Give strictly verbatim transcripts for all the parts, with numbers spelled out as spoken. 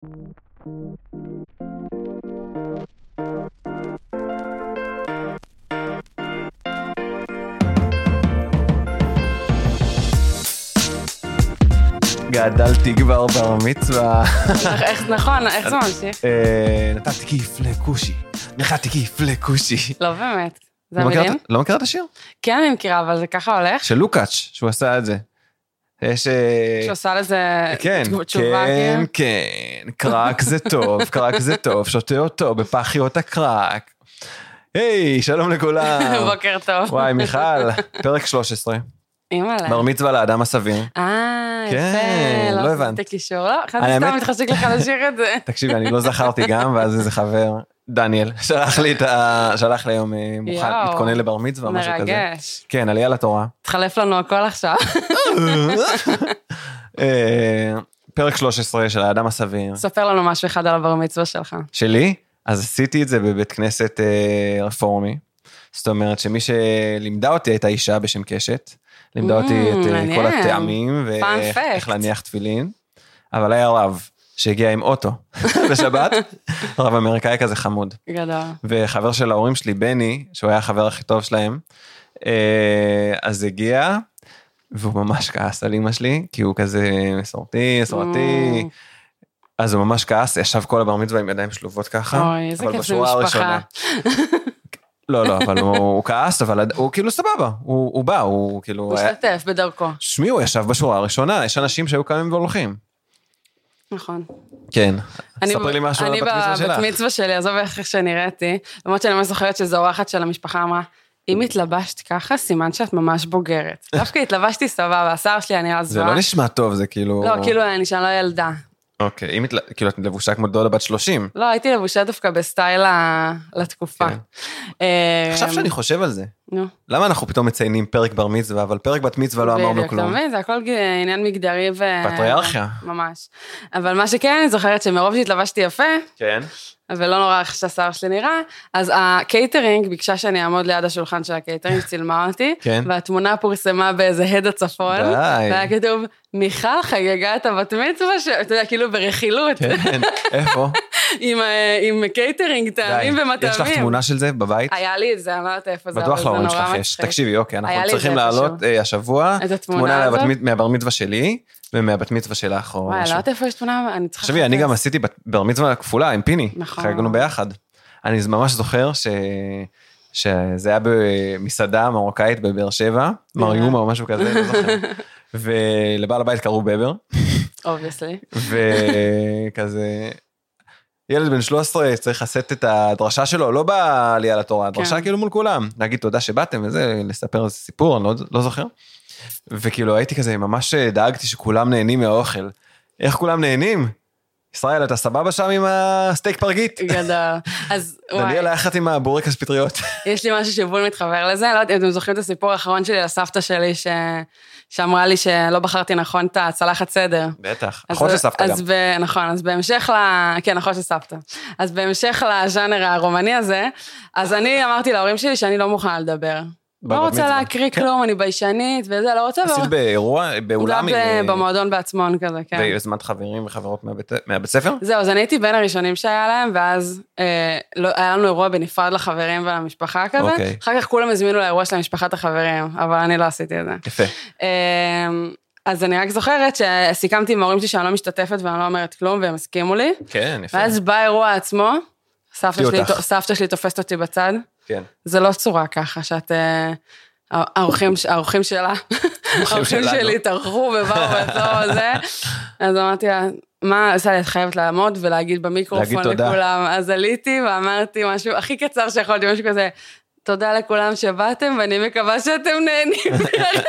גדלתי כבר בר מצווה. איך נכון, איך זה ממשיך? נתתי כיף לכושי. נחתי כיף לכושי. לא באמת. זה המילים? לא מכירה את השיר? כן, אני מכירה, אבל זה ככה הולך. של לוקאץ', שהוא עשה את זה. יש... שהוא עשה לזה כן, תשובה. כן, כן. קרק זה טוב, קרק זה טוב. שותה אותו בפחיות הקרק. היי, שלום לכולם. בוקר טוב. וואי, מיכל, פרק שלוש עשרה. אימא'לה. בר מצווה לאדם הסביר. אה, כן, יפה. לא לא הבנת. עשיתי קישור, לא? חייתי סתם מתחשק לך לשיר את זה. תקשיבי, אני לא זכרתי גם, ואז איזה חבר, דניאל, שלח לי את ה... שלח לי היום מוכן, מתכונן לבר מצווה, משהו כזה. מרגש. כן, עלייה לתורה. תחלף לנו הכל עכשיו. פרק שלוש עשרה של האדם הסביר. ספר לנו משהו אחד על הבר מצווה שלך. שלי? אז עשיתי את זה בבית כנסת רפורמי. זאת אומרת שמי שלימדה אותי הייתה אישה בשם קשת. לימדה אותי את כל הטעמים, ואיך להניח תפילין. אבל היה רב שהגיע עם אוטו בשבת, רב אמריקאי כזה חמוד. גדול. וחבר של ההורים שלי, בני, שהוא היה החבר הכי טוב שלהם, אז הגיע, והוא ממש כעס על אמא שלי, כי הוא כזה מסורתי, מסורתי, אז הוא ממש כעס, ישב כל הבר מצווה עם ידיים שלובות ככה, אוי, איזה כיף זה משפחה. לא, לא, אבל הוא כעס, אבל הוא כאילו סבבה, הוא בא, הוא כאילו... הוא שתף בדרכו. שמי, הוא ישב בשורה הראשונה, יש אנשים שהיו קמים והולכים. נכון. כן, ספרי לי משהו על הבת מצווה שלך. אני בבת מצווה שלי, עזוב איך שנראיתי, למרות שאני ממש זוכרת שזו אורחת של המשפחה אמרה, אם התלבשת ככה, סימן שאת ממש בוגרת. דווקא התלבשתי סבבה, השיער שלי אני אז זה לא נשמע טוב, זה כאילו... לא, כאילו אני שאני לא ילדה. אוקיי, אם כאילו את לבושה כמו דודה בת שלושים. לא, הייתי לבושה דווקא בסטייל לתקופה. עכשיו שאני חושב על זה. נו. למה אנחנו פתאום מציינים פרק בר מצווה, אבל פרק בת מצווה לא אמרנו כלום. זה הכל עניין מגדרי ו... פטריארכיה. ממש. אבל מה שכן, אני זוכרת שמרוב שהתלבשתי יפה, כן. ולא נורא איך שהשיער שלי נראה, אז הקייטרינג ביקשה שאני אעמוד ליד השולחן של הקייטרינג, צילמה אותי, והתמונה פורסמה באיזה הד הצפון, והיה כתוב, מיכל חגגה את הבת מצווה, אתה יודע, כאילו ברכילות. כן, איפה? עם קייטרינג, טעמים ומטעמים. יש לך תמונה של זה בבית? היה לי את זה, אני לא יודעת איפה זה, בטוח להורים שלך יש. תקשיבי, אוקיי, אנחנו צריכים לעלות השבוע, תמונה מהבר מצווה שלי, ומהבת מצווה שלך. וואי, לא יודעת איפה יש תמונה, אני צריכה... תחשבי, אני גם עשיתי בר מצווה כפולה עם פיני, חגגנו ביחד. אני ממש זוכר שזה היה במסעדה מרוקאית בבאר שבע, מריומה או משהו כזה, לא זוכר. ולבעל הבית קראו בבר. אובייסלי. וכזה... ילד בן שלוש עשרה צריך לשאת את הדרשה שלו, לא בא לי על התורה, הדרשה כאילו מול כולם, להגיד תודה שבאתם וזה, לספר איזה סיפור, אני לא זוכר. וכאילו הייתי כזה, ממש דאגתי שכולם נהנים מהאוכל. איך כולם נהנים? ישראל, אתה סבבה שם עם הסטייק פרגית? גדול. אז וואי. דניאל היחד עם הבורקס פטריות. יש לי משהו שבול מתחבר לזה, לא יודעת, אתם זוכרים את הסיפור האחרון שלי לסבתא שלי, שאמרה לי שלא בחרתי נכון את הצלחת סדר. בטח, אחות של סבתא גם. נכון, אז בהמשך ל... כן, אחות של סבתא. אז בהמשך לז'אנר הרומני הזה, אז אני אמרתי להורים שלי שאני לא מוכנה לדבר. לא רוצה להקריא כלום, אני ביישנית וזה, לא רוצה... עשית באירוע, באולם... גם במועדון בעצמון כזה, כן. והזמנת חברים וחברות מהבית ספר? זהו, אז אני הייתי בין הראשונים שהיה להם, ואז היה לנו אירוע בנפרד לחברים ולמשפחה כזה, אחר כך כולם הזמינו לאירוע של המשפחת החברים, אבל אני לא עשיתי את זה. יפה. אז אני רק זוכרת שסיכמתי עם ההורים שלי שאני לא משתתפת ואני לא אומרת כלום, והם הסכימו לי. כן, יפה. ואז בא האירוח עצמו, סבתא שלי תופסת אותי בצד. כן. זה לא צורה ככה, שאת, האורחים, האורחים שלה, האורחים שלי תרחו ובאו ועצור וזה, אז אמרתי לה, מה, עושה לי, את חייבת לעמוד ולהגיד במיקרופון לכולם, אז עליתי ואמרתי משהו הכי קצר שיכולתי, משהו כזה, תודה לכולם שבאתם, ואני מקווה שאתם נהנים,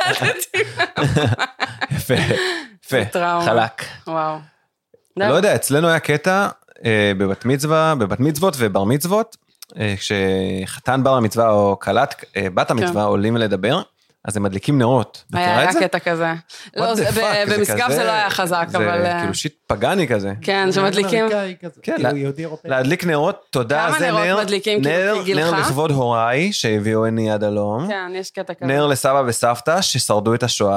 יפה, יפה, חלק. וואו. לא יודע, אצלנו היה קטע, בבת מצווה, בבת מצוות ובר מצוות, כשחתן בר המצווה או קלט בת המצווה עולים לדבר, אז הם מדליקים נרות. היה קטע כזה. במשגב זה לא היה חזק, אבל... זה כאילו שיט פגני כזה. כן, שמדליקים... להדליק נרות, תודה, זה נר. נר לכבוד הוריי, שהביאו עיני עד הלום. כן, יש קטע כזה. נר לסבא וסבתא, ששרדו את השואה.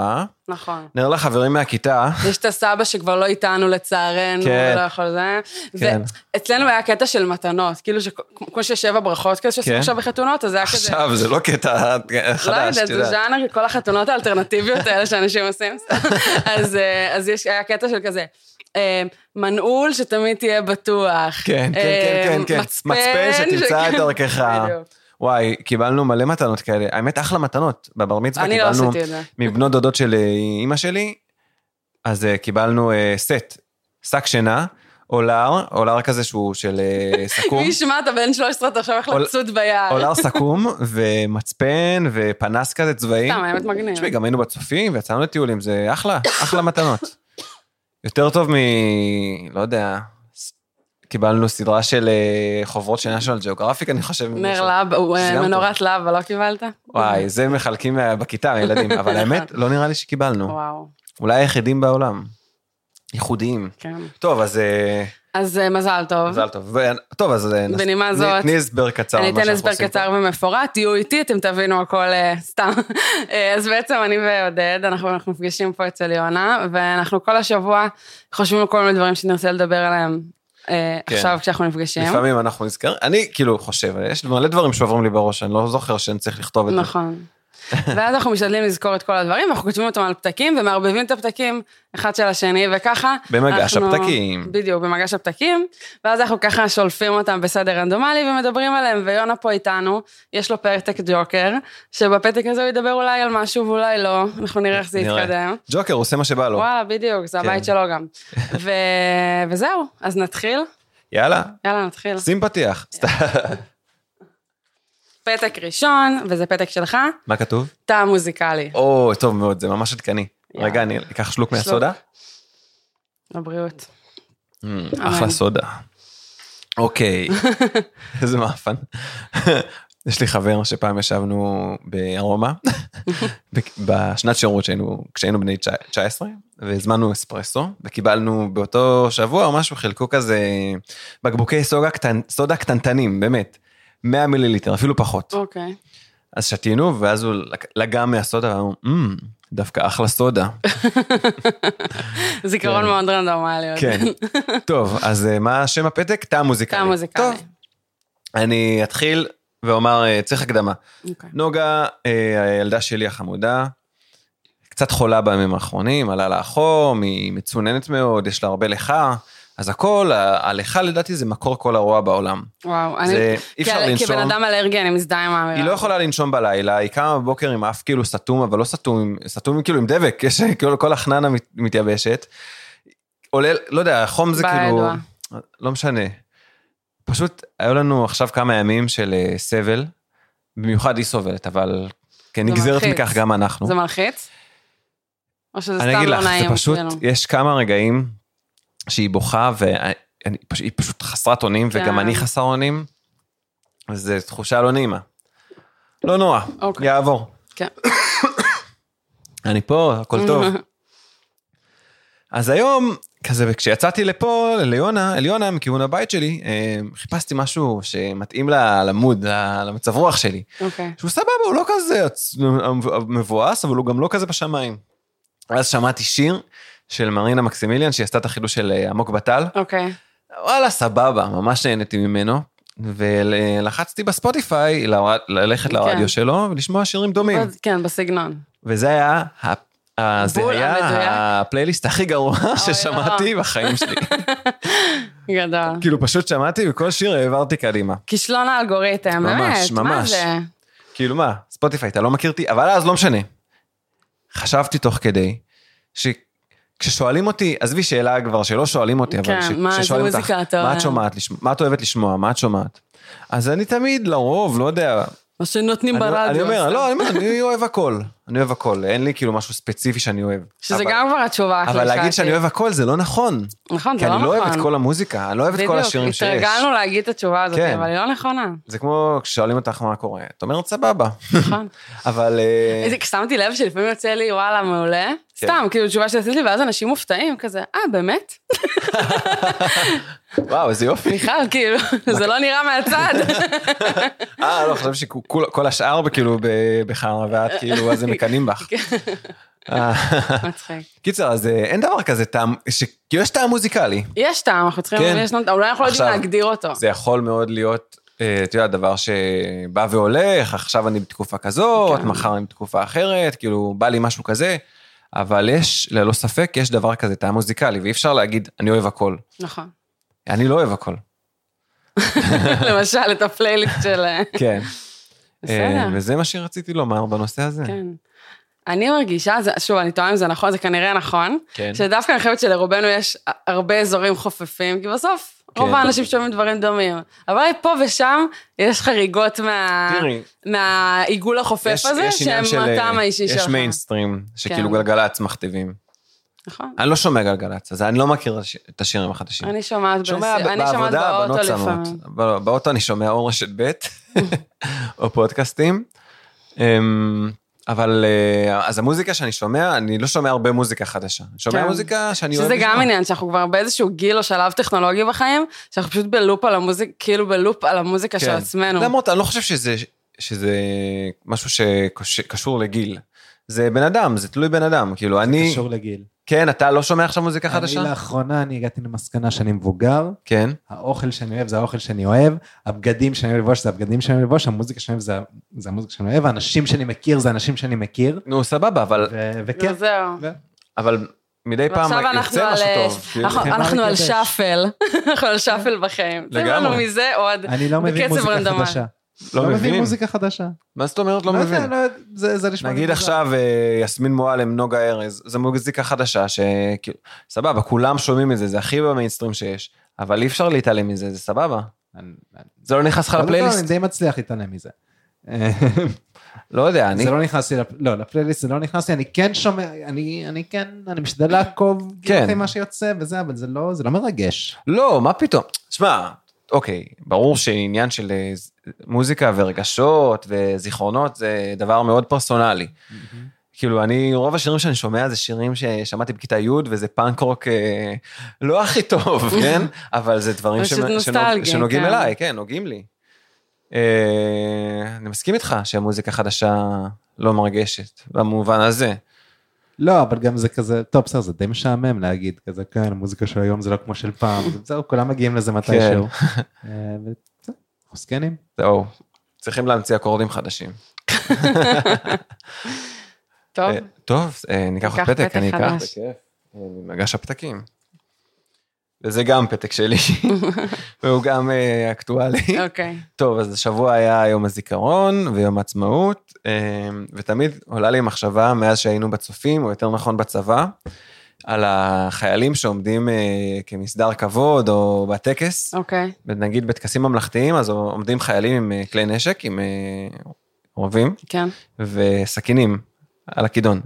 נכון. נראה לך חברים מהכיתה. יש את הסבא שכבר לא איתנו לצערנו, כן. לא יכול זה. כן. ואצלנו היה קטע של מתנות, כאילו כמו ששבע ברכות כזה שעושים עכשיו בחתונות, אז זה היה כזה... עכשיו, זה לא קטע חדש, לא יודעת, זה ז'אנר, כל החתונות האלטרנטיביות האלה שאנשים עושים. אז היה קטע של כזה. מנעול שתמיד תהיה בטוח. כן, כן, כן, כן. מצפן שתמצא את דרכך. וואי, קיבלנו מלא מתנות כאלה. האמת, אחלה מתנות. בבר מצווה קיבלנו מבנות דודות של אמא שלי, אז קיבלנו סט, שק שינה, אולר, אולר כזה שהוא של סכום. מי ישמע, אתה בן שלוש עשרה, אתה עכשיו איך לצוד ביד. אולר סכום, ומצפן, ופנס כזה צבאי. סתם, האמת מגניב. תשמעי, גם היינו בצופים, ויצאנו לטיולים, זה אחלה, אחלה מתנות. יותר טוב מ... לא יודע... קיבלנו סדרה של חוברות של national geographic, אני חושב. נר לב, מנורת לב, אבל לא קיבלת? וואי, זה מחלקים בכיתה, הילדים, אבל האמת, לא נראה לי שקיבלנו. וואו. אולי היחידים בעולם. ייחודיים. כן. טוב, אז... אז מזל טוב. מזל טוב. טוב, אז... בנימה זאת... תני הסבר קצר. אני אתן הסבר קצר ומפורט, תהיו איתי, אתם תבינו הכל סתם. אז בעצם אני ועודד, אנחנו מפגשים פה אצל יונה, ואנחנו כל השבוע חושבים על כל מיני דברים שנרצה לדבר עליהם. עכשיו כשאנחנו נפגשים. לפעמים אנחנו נזכר, אני כאילו חושב, יש מלא דברים שעוברים לי בראש, אני לא זוכר שאני צריך לכתוב את זה. נכון. ואז אנחנו משתדלים לזכור את כל הדברים, אנחנו כותבים אותם על פתקים, ומערבבים את הפתקים אחד של השני, וככה... במגש הפתקים. בדיוק, במגש הפתקים, ואז אנחנו ככה שולפים אותם בסדר רנדומלי, ומדברים עליהם, ויונה פה איתנו, יש לו פתק ג'וקר, שבפתק הזה הוא ידבר אולי על משהו, ואולי לא, אנחנו נראה איך זה יתקדם. ג'וקר, הוא עושה מה שבא לו. וואלה, בדיוק, זה הבית שלו גם. וזהו, אז נתחיל. יאללה. יאללה, נתחיל. שים פתיח. פתק ראשון, וזה פתק שלך. מה כתוב? תא מוזיקלי. או, טוב מאוד, זה ממש עדכני. רגע, אני אקח שלוק מהסודה. לבריאות. אחלה סודה. אוקיי. איזה מאפן. יש לי חבר שפעם ישבנו בארומה, בשנת שירות כשהיינו בני תשע עשרה, והזמנו אספרסו, וקיבלנו באותו שבוע או משהו, חילקו כזה בקבוקי סודה קטנטנים, באמת. מאה מיליליטר, אפילו פחות. אוקיי. אז שתינו, ואז הוא לגם מהסודה, ואמרו, אמ, דווקא אחלה סודה. זיכרון מאוד רנדומלי. כן. טוב, אז מה שם הפתק? תא מוזיקלי. תא מוזיקלי. טוב. אני אתחיל ואומר, צריך הקדמה. נוגה, הילדה שלי החמודה, קצת חולה בימים האחרונים, עלה לה החום, היא מצוננת מאוד, יש לה הרבה ליכה, אז הכל, הליכה לדעתי זה מקור כל הרוע בעולם. וואו, אני, כבן אדם אלרגי, אני מזדהה עם האמירה. היא לא יכולה לנשום בלילה, היא קמה בבוקר עם אף כאילו סתום, אבל לא סתום, סתום כאילו עם דבק, יש כל החננה מתייבשת. עולה, לא יודע, חום זה כאילו, לא משנה. פשוט, היו לנו עכשיו כמה ימים של סבל, במיוחד היא סובלת, אבל כנגזרת מכך גם אנחנו. זה מלחיץ? או שזה סתם לא נעים? זה פשוט, יש כמה רגעים, שהיא בוכה, והיא פשוט חסרת אונים, וגם אני חסר אונים, אז זו תחושה לא נעימה. לא נורא, יעבור. כן. אני פה, הכל טוב. אז היום, כזה, כשיצאתי לפה, ליונה, אליונה, מכיוון הבית שלי, חיפשתי משהו שמתאים למוד, למצב רוח שלי. שהוא סבבה, הוא לא כזה מבואס, אבל הוא גם לא כזה בשמיים. אז שמעתי שיר, של מרינה מקסימיליאן, שהיא עשתה את החידוש של עמוק בטל. אוקיי. וואלה, סבבה, ממש נהניתי ממנו, ולחצתי בספוטיפיי, ללכת לרדיו שלו, ולשמוע שירים דומים. כן, בסגנון. וזה היה, זה היה הפלייליסט הכי גרוע ששמעתי בחיים שלי. גדול. כאילו פשוט שמעתי, וכל שיר העברתי קדימה. כישלון האלגוריתם, באמת, מה זה? כאילו מה, ספוטיפיי, אתה לא מכירתי, אבל אז לא משנה. חשבתי תוך כדי, ש... כששואלים אותי, עזבי שאלה כבר שלא שואלים אותי, אבל כששואלים אותך, מה את שומעת, מה את אוהבת לשמוע, מה את שומעת? אז אני תמיד לרוב, לא יודע. מה שנותנים ברדיו. אני אומר, לא, אני אוהב הכל, אני אוהב הכל, אין לי כאילו משהו ספציפי שאני אוהב. שזה גם כבר התשובה. אבל להגיד שאני אוהב הכל זה לא נכון. נכון, זה לא נכון. כי אני לא אוהב את כל המוזיקה, אני לא אוהב את כל השירים שיש. בדיוק, התרגלנו להגיד את התשובה הזאת, אבל היא לא נכונה. זה כמו כששואלים אותך מה קורה, את אומרת סבבה. נכון. אבל... שמתי לב שלפעמים יוצא לי, וואלה, מעולה. סתם, כאילו תשובה שעשית לי, ואז אנשים מופתעים, כזה, אה, באמת? וואו, איזה יופי. מיכל, כאילו, זה לא נראה מהצד. אה, לא, חושב שכל השאר כאילו בחרה, ואת כאילו, אז הם מקנים בך. מצחיק. קיצר, אז אין דבר כזה טעם, כאילו יש טעם מוזיקלי. יש טעם, אנחנו צריכים, אולי אנחנו לא יודעים להגדיר אותו. זה יכול מאוד להיות, אתה יודע, דבר שבא והולך, עכשיו אני בתקופה כזאת, מחר אני בתקופה אחרת, כאילו בא לי משהו כזה, אבל יש, ללא ספק, יש דבר כזה טעם מוזיקלי, ואי אפשר להגיד, אני אוהב הכל. נכון. אני לא אוהב הכל. למשל, את הפלייליסט של... כן. בסדר. וזה מה שרציתי לומר בנושא הזה. כן. אני מרגישה, שוב, אני טועה אם זה נכון, זה כנראה נכון, שדווקא אני חושבת שלרובנו יש הרבה אזורים חופפים, כי בסוף רוב האנשים שומעים דברים דומים, אבל פה ושם יש חריגות מהעיגול החופף הזה, שהם הטעם האישי שלך. יש מיינסטרים, שכאילו גלגלצ מכתיבים. נכון. אני לא שומע גלגלצ, אז אני לא מכיר את השירים החדשים. אני שומעת באוטו לפעמים. באוטו אני שומע או רשת ב' או פודקאסטים. אבל אז המוזיקה שאני שומע, אני לא שומע הרבה מוזיקה חדשה. אני שומע מוזיקה שאני אוהב לשמוע. שזה גם עניין, שאנחנו כבר באיזשהו גיל או שלב טכנולוגי בחיים, שאנחנו פשוט בלופ על המוזיקה, כאילו בלופ על המוזיקה של עצמנו. למרות, אני לא חושב שזה, שזה משהו שקשור לגיל. זה בן אדם, זה תלוי בן אדם. כאילו אני... קשור לגיל. כן, אתה לא שומע עכשיו מוזיקה חדשה? אני לאחרונה, אני הגעתי למסקנה שאני מבוגר. כן. האוכל שאני אוהב זה האוכל שאני אוהב, הבגדים שאני אוהב לבוש זה הבגדים שאני אוהב לבוש, המוזיקה שאני אוהב זה, זה המוזיקה שאני אוהב, האנשים שאני מכיר זה האנשים שאני מכיר. נו, סבבה, אבל... וכן. זהו. אבל מדי פעם יוצא משהו טוב. אנחנו על שפל, אנחנו על שפל בחיים. לגמרי. מזה עוד אני לא מבין מוזיקה חדשה. לא מבין מוזיקה חדשה. מה זאת אומרת לא מבין? נגיד עכשיו יסמין מועלם, נוגה ארז, זה מוזיקה חדשה שסבבה, כולם שומעים את זה, זה הכי במיינסטרים שיש, אבל אי אפשר להתעלם מזה, זה סבבה. זה לא נכנס לך לפלייליסט? אני די מצליח להתעלם מזה. לא יודע, אני... זה לא נכנס לי, לא, לפלייליסט זה לא נכנס לי, אני כן שומע, אני כן, אני משתדל לעקוב, אחרי מה שיוצא וזה, אבל זה לא, זה לא מרגש. לא, מה פתאום? תשמע, אוקיי, ברור שעניין של מוזיקה ורגשות וזיכרונות זה דבר מאוד פרסונלי. כאילו, אני, רוב השירים שאני שומע זה שירים ששמעתי בכיתה י' וזה פאנק רוק לא הכי טוב, כן? אבל זה דברים שנוגעים אליי, כן, נוגעים לי. אני מסכים איתך שהמוזיקה חדשה לא מרגשת, במובן הזה. לא, אבל גם זה כזה, טוב, בסדר, זה די משעמם להגיד, כזה, כן, המוזיקה של היום זה לא כמו של פעם, זהו, כולם מגיעים לזה מתישהו. חוסקנים. זהו, צריכים להמציא אקורדים חדשים. טוב. טוב, ניקח עוד פתק, אני אקח בכיף, מגש הפתקים. וזה גם פתק שלי, והוא גם אקטואלי. אוקיי. טוב, אז השבוע היה יום הזיכרון ויום העצמאות, ותמיד עולה לי מחשבה מאז שהיינו בצופים, או יותר נכון בצבא, על החיילים שעומדים כמסדר כבוד או בטקס. אוקיי. נגיד בטקסים ממלכתיים, אז עומדים חיילים עם כלי נשק, עם רובים. כן. וסכינים על הכידון.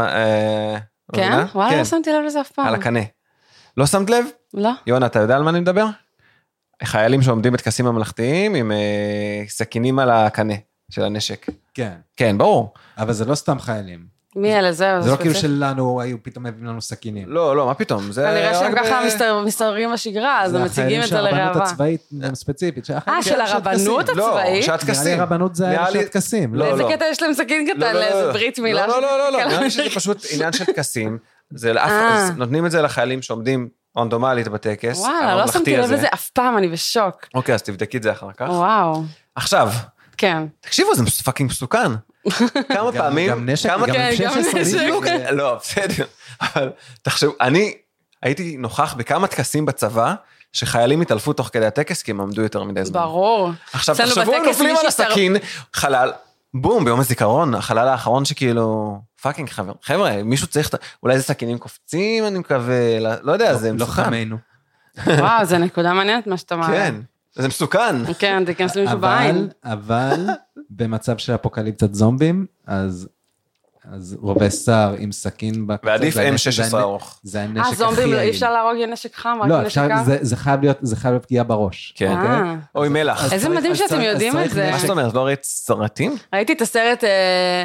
כן? וואלה, לא שמתי לב לזה אף פעם. על הקנה. לא שמת לב? לא. יונה, אתה יודע על מה אני מדבר? חיילים שעומדים בטקסים ממלכתיים עם סכינים על הקנה של הנשק. כן. כן, ברור. אבל זה לא סתם חיילים. מי אלה, זהו. זה לא כאילו שלנו היו פתאום מביאים לנו סכינים. לא, לא, מה פתאום? כנראה שהם ככה מסתדרים בשגרה, אז הם מציגים את זה לראווה. זה החיילים של הרבנות הצבאית ספציפית. אה, של הרבנות הצבאית? שעת טקסים. נראה לי הרבנות זה היה שעת טקסים. לאיזה קטע יש להם סכין קטן, לאיזה ברית מילה. לא, לא, לא, לא, נראה לי שזה פשוט עניין של טקסים. נותנים את זה לחיילים שעומדים רנדומלית בטקס. וואלה, לא שמתי לב לזה אף פעם, אני בשוק. אוקיי, אז תבדקי את זה אחר כך. וואו. עכשיו. כן. תקשיבו, זה פאקינג מסוכן. כמה פעמים. גם נשק, גם נשק. לא, בסדר. אבל תחשבו, אני הייתי נוכח בכמה טקסים בצבא, שחיילים התעלפו תוך כדי הטקס, כי הם עמדו יותר מדי זמן. ברור. עכשיו, תחשבו, הם נופלים על הסכין, חלל, בום, ביום הזיכרון, החלל האחרון שכאילו, פאקינג חבר, חבר'ה, מישהו צריך, אולי זה סכינים קופצים, אני מקווה, לא יודע, זה מסוכן. לא חמנו. וואו, זה נקודה מעניינת מה שאתה אומר. כן, זה מסוכן. כן, תיכנס למישהו בעין. אבל, במצב של אפוקליפסת זומבים, אז אז רובה שר עם סכין בקצה. ועדיף אם שש עשרה ארוך. זה הנשק הכי... אה, זומבים, אי אפשר להרוג נשק חם, רק לא, נשק קר? זה חייב להיות, זה חייב להיות פגיעה בראש. כן. או עם מלח. איזה מדהים שאתם יודעים את זה. מה זאת אומרת, לא ראית סרטים? ראיתי את הסרט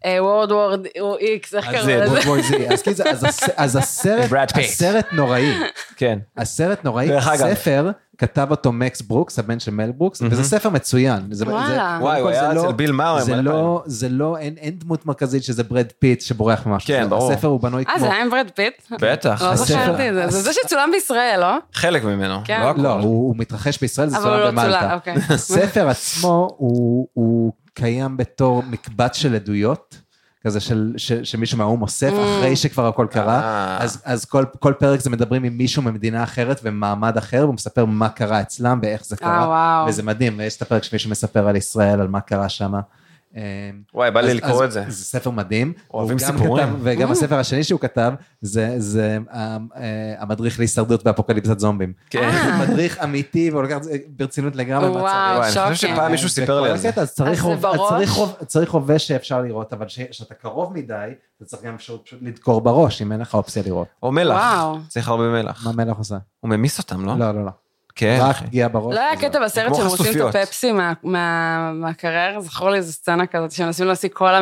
וורד וורד איקס, איך קראו לזה? אז הסרט נוראי. כן. הסרט נוראי, ספר, כתב אותו מקס ברוקס, הבן של מל ברוקס, וזה ספר מצוין. וואי, הוא היה אצל ביל מאו. זה לא, אין דמות מרכזית שזה ברד פיט שבורח ממשהו. כן, ברור. הספר הוא בנוי כמו... אה, זה היה עם ברד פיט? בטח. לא זכרתי את זה. זה זה שצולם בישראל, לא? חלק ממנו. לא, הוא מתרחש בישראל, זה צולם במלטה. הספר עצמו הוא קיים בתור מקבץ של עדויות, כזה של, ש, שמישהו מהאום אוסף, אחרי שכבר הכל קרה, אז, אז כל, כל פרק זה מדברים עם מישהו ממדינה אחרת, ומעמד אחר, והוא מספר מה קרה אצלם, ואיך זה קרה, וזה מדהים, ויש את הפרק שמישהו מספר על ישראל, על מה קרה שם. וואי, בא לי לקרוא את זה. זה ספר מדהים. אוהבים סיפורים. וגם הספר השני שהוא כתב, זה המדריך להישרדות באפוקליפסת זומבים. כן. מדריך אמיתי, והוא לוקח ברצינות לגמרי. וואו, שוקי. אני חושב שפעם מישהו סיפר לי על זה. אז צריך חובש שאפשר לראות, אבל שאתה קרוב מדי, אתה צריך גם פשוט לדקור בראש, אם אין לך אופציה לראות. או מלח. צריך הרבה מלח. מה מלח עושה? הוא ממיס אותם, לא? לא, לא, לא. כן. רק פגיעה בראש. לא היה קטע בסרט שהם עושים את הפפסי מהקרר, זכור לי איזו סצנה כזאת, שהם עושים להשיג קולה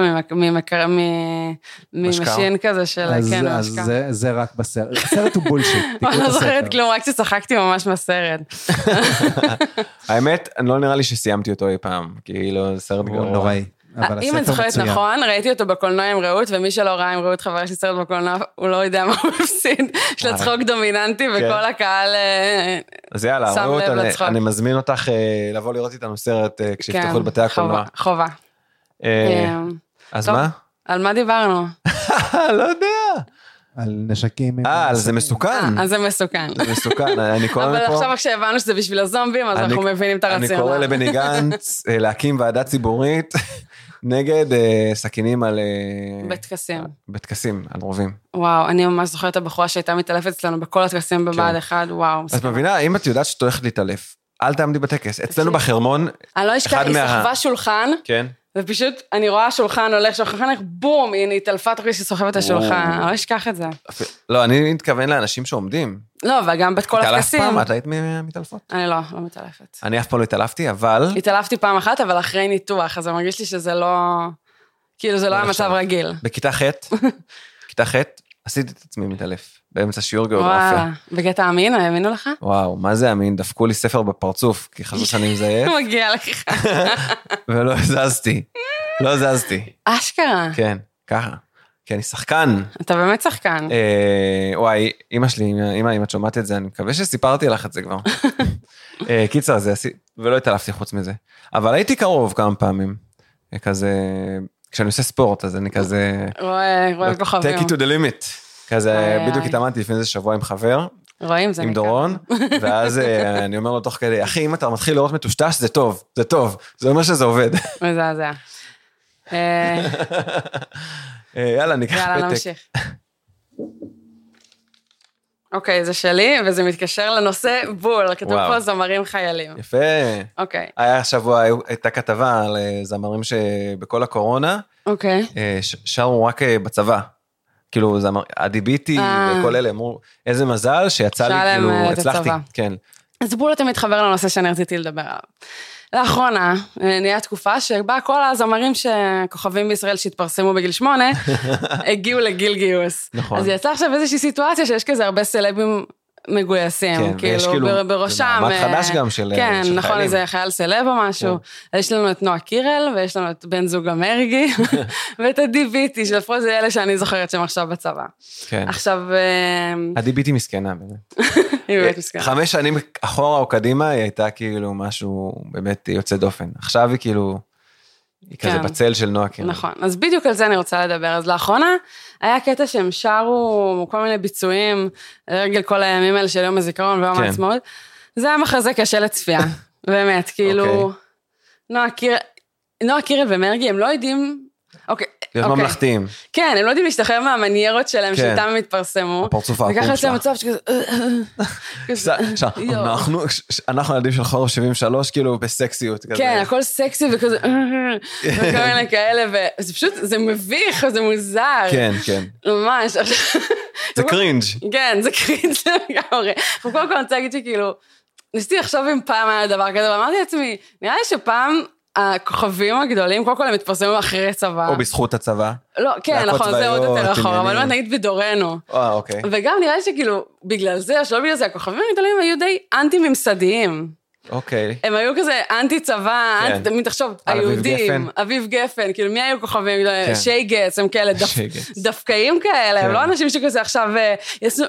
ממשין כזה של כן, המשקע. אז זה רק בסרט. הסרט הוא בולשיט. אני לא זוכרת כלום, רק שצחקתי ממש בסרט. האמת, אני לא נראה לי שסיימתי אותו אי פעם, כאילו, זה סרט גרוע. נוראי. אם אני זוכרת נכון, ראיתי אותו בקולנוע עם רעות, ומי שלא ראה עם רעות חברה שלי סרט בקולנוע, הוא לא יודע מה הוא מפסיד, יש לה צחוק דומיננטי, וכל הקהל אז יאללה, רעות, אני מזמין אותך לבוא לראות איתנו סרט, כשיפתחו את בתי הקולנוע. חובה. אז מה? על מה דיברנו? לא יודע. על נשקים. אה, זה מסוכן. אז זה מסוכן. זה מסוכן, אני קורא מפה. אבל עכשיו כשהבנו שזה בשביל הזומבים, אז אנחנו מבינים את הרציונל. אני קורא לבני גנץ להקים ועדה ציבורית נגד סכינים על... בטקסים. בטקסים, על רובים. וואו, אני ממש זוכרת את הבחורה שהייתה מתעלפת אצלנו בכל הטקסים בבעד אחד, וואו. אז מבינה, אם את יודעת שאת הולכת להתעלף, אל תעמדי בטקס. אצלנו בחרמון, אני לא אשכח, היא סחבה שולחן. כן. ופשוט, אני רואה שולחן הולך, שולחן הולך, בום, הנה, התעלפה תחליט שסוחבת את השולחן, אני לא אשכח את זה. לא, אני מתכוון לאנשים שעומדים. לא, וגם בכל הטקסים. התעלפת פעם, את היית מתעלפות? אני לא, לא מתעלפת. אני אף פעם לא התעלפתי, אבל... התעלפתי פעם אחת, אבל אחרי ניתוח, אז זה מרגיש לי שזה לא... כאילו, זה לא היה מצב רגיל. בכיתה ח', בכיתה ח', עשיתי את עצמי מתעלף, באמצע שיעור גיאוגרפיה. בקטע אמין, האמינו לך? וואו, מה זה אמין? דפקו לי ספר בפרצוף, כי חשבו שאני מזייף. מגיע לך. ולא זזתי, לא זזתי. אשכרה. כן, ככה. כי אני שחקן. אתה באמת שחקן. וואי, אמא שלי, אמא, אם את שומעת את זה, אני מקווה שסיפרתי לך את זה כבר. קיצר, זה עשי, ולא התעלפתי חוץ מזה. אבל הייתי קרוב כמה פעמים, כזה... כשאני עושה ספורט, אז אני כזה... רואה, רואה כוכבים. take it to the limit. כזה, בדיוק התאמנתי לפני איזה שבוע עם חבר. רואים, זה עם דורון, ואז אני אומר לו תוך כדי, אחי, אם אתה מתחיל לראות מטושטש, זה טוב, זה טוב. זה אומר שזה עובד. זה, זה. יאללה, ניקח פתק. יאללה, נמשיך. אוקיי, זה שלי, וזה מתקשר לנושא בול, כתוב פה זמרים חיילים. יפה. אוקיי. היה השבוע, הייתה כתבה על זמרים שבכל הקורונה, אוקיי. שרו רק בצבא. כאילו, עדי ביטי וכל אלה, אמרו, איזה מזל שיצא לי, כאילו, הצלחתי. כן. אז בול אתה מתחבר לנושא שאני רציתי לדבר עליו. לאחרונה, נהיה תקופה שבה כל הזמרים שכוכבים בישראל שהתפרסמו בגיל שמונה, הגיעו לגיל גיוס. נכון. אז יצא עכשיו איזושהי סיטואציה שיש כזה הרבה סלבים מגויסים, כן, כאילו, בראשם. מעמד חדש גם של כן, של נכון, איזה חייל סלב או משהו. כן. יש לנו את נועה קירל, ויש לנו את בן זוג המרגי, ואת עדי ביטי, שלפחות זה אלה שאני זוכרת שהם עכשיו בצבא. כן. עכשיו... עדי ביטי מסכנה, באמת. היא באמת מסכנה. חמש שנים אחורה או קדימה, היא הייתה כאילו משהו באמת יוצא דופן. עכשיו היא כאילו... היא כזה בצל של נועה קירל. נכון, אז בדיוק על זה אני רוצה לדבר. אז לאחרונה היה קטע שהם שרו כל מיני ביצועים, לרגל כל הימים האלה של יום הזיכרון ויום העצמאות. זה היה מחזה קשה לצפייה, באמת, כאילו, נועה קירל ומרגי, הם לא יודעים, אוקיי. להיות ממלכתיים. כן, הם לא יודעים להשתחרר מהמניירות שלהם, שאיתם הם התפרסמו. הפרצוף העקום וככה יוצא מצב שכזה... אנחנו ילדים של חורף שבעים ושלוש, כאילו בסקסיות. כן, הכל סקסי וכזה... וכל מיני כאלה, וזה פשוט, זה מביך, זה מוזר. כן, כן. ממש. זה קרינג'. כן, זה קרינג' לגמרי. קודם כל אני רוצה להגיד שכאילו, ניסיתי לחשוב אם פעם היה דבר כזה, ואמרתי לעצמי, נראה לי שפעם... הכוכבים הגדולים, קודם כל הם מתפרסמים אחרי צבא. או בזכות הצבא. לא, כן, נכון, זה עוד יותר אחורה, אבל לא נגיד בדורנו. אה, אוקיי. וגם נראה לי שכאילו, בגלל זה, שלא בגלל זה, הכוכבים הגדולים היו די אנטי-ממסדיים. אוקיי. הם היו כזה אנטי צבא, אנטי, תמיד תחשוב, היהודים, אביב גפן, כאילו מי היו כוכבים, שי גץ, הם כאלה דווקאים כאלה, הם לא אנשים שכזה עכשיו יעשו,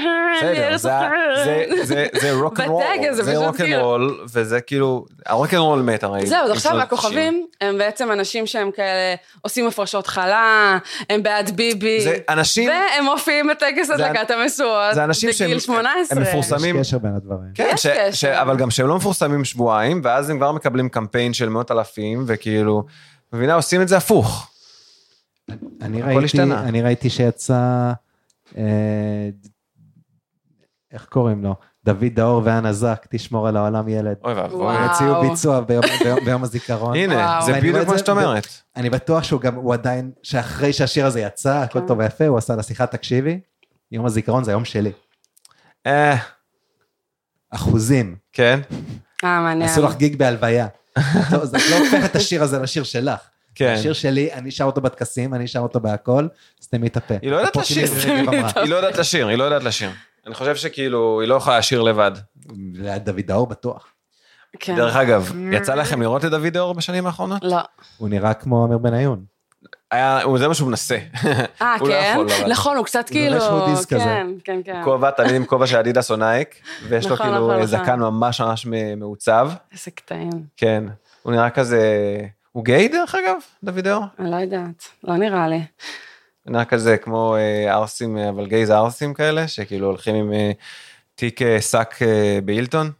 זה רוק'נ'רול, זה רוק'נ'רול, וזה כאילו, הרוק'נ'רול מת הרי. זהו, עכשיו הכוכבים הם בעצם אנשים שהם כאלה, עושים הפרשות חלה, הם בעד ביבי, והם מופיעים בטקס הדלקת המשואות, בגיל שמונה עשרה. הם מפורסמים. יש קשר בין הדברים. יש קשר. אבל גם שהם לא מפורסמים שבועיים, ואז הם כבר מקבלים קמפיין של מאות אלפים, וכאילו, מבינה, עושים את זה הפוך. אני ראיתי, אני ראיתי שיצא, איך קוראים לו? דוד דאור ואנה זק, תשמור על העולם ילד. אוי ואבוי. הציעו ביצוע ביום הזיכרון. הנה, זה בדיוק מה שאת אומרת. אני בטוח שהוא גם, הוא עדיין, שאחרי שהשיר הזה יצא, הכל טוב ויפה, הוא עשה לשיחה, תקשיבי, יום הזיכרון זה היום שלי. אה... אחוזים. כן. אה, מעניין. עשו לך גיג בהלוויה. אז את לא הופך את השיר הזה לשיר שלך. כן. השיר שלי, אני שר אותו בתקסים, אני שר אותו בהכל, סתמי את הפה. היא לא יודעת לשיר. היא לא יודעת לשיר, היא לא יודעת לשיר. אני חושב שכאילו, היא לא יכולה לשיר לבד. דוד דאור בטוח. דרך אגב, יצא לכם לראות את דוד דאור בשנים האחרונות? לא. הוא נראה כמו אמיר בניון. זה מה שהוא מנסה. אה, כן? נכון, הוא קצת כאילו... כן, כן, כן. כובע, תמיד עם כובע של אדידס או נייק, ויש לו כאילו זקן ממש ממש מעוצב. איזה קטעים. כן. הוא נראה כזה... הוא גיי דרך אגב, דוד דאור? אני לא יודעת, לא נראה לי. הוא נראה כזה כמו ארסים, אבל גיי זה ארסים כאלה, שכאילו הולכים עם תיק סק באילטון.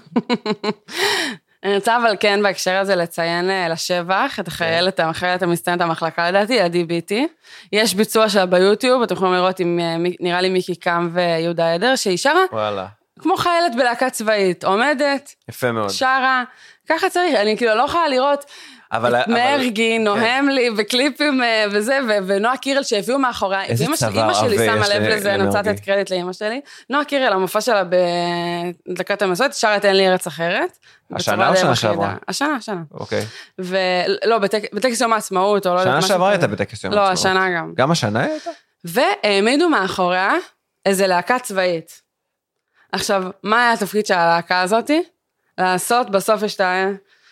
אני רוצה אבל כן בהקשר הזה לציין לשבח את החיילת, החיילת המסתנת המחלקה לדעתי, ה-די בי טי. יש ביצוע שלה ביוטיוב, אתם יכולים לראות עם, נראה לי מיקי קם ויהודה עדר, שהיא שרה, וואלה. כמו חיילת בלהקה צבאית, עומדת, יפה מאוד. שרה, ככה צריך, אני כאילו לא יכולה לראות, אבל, את מרגי, אבל... נוהם כן. לי, בקליפים וזה, ונועה קירל שהביאו מאחורי, איזה צבא אמא שלי שמה לב לזה, נוצאת את קרדיט לאמא שלי, נועה קירל, המופע שלה בדלקת המסורת, שרת אין לי ארץ אחרת. השנה או שנה שעברה? השנה, השנה. אוקיי. ולא, בטקס יום העצמאות, או לא יודעת משהו. שנה שעברה הייתה בטקס יום העצמאות. לא, השנה גם. גם השנה הייתה? והעמידו מאחוריה איזה להקה צבאית. עכשיו, מה היה התפקיד של הלהקה הזאת? לעשות בסוף יש את ה...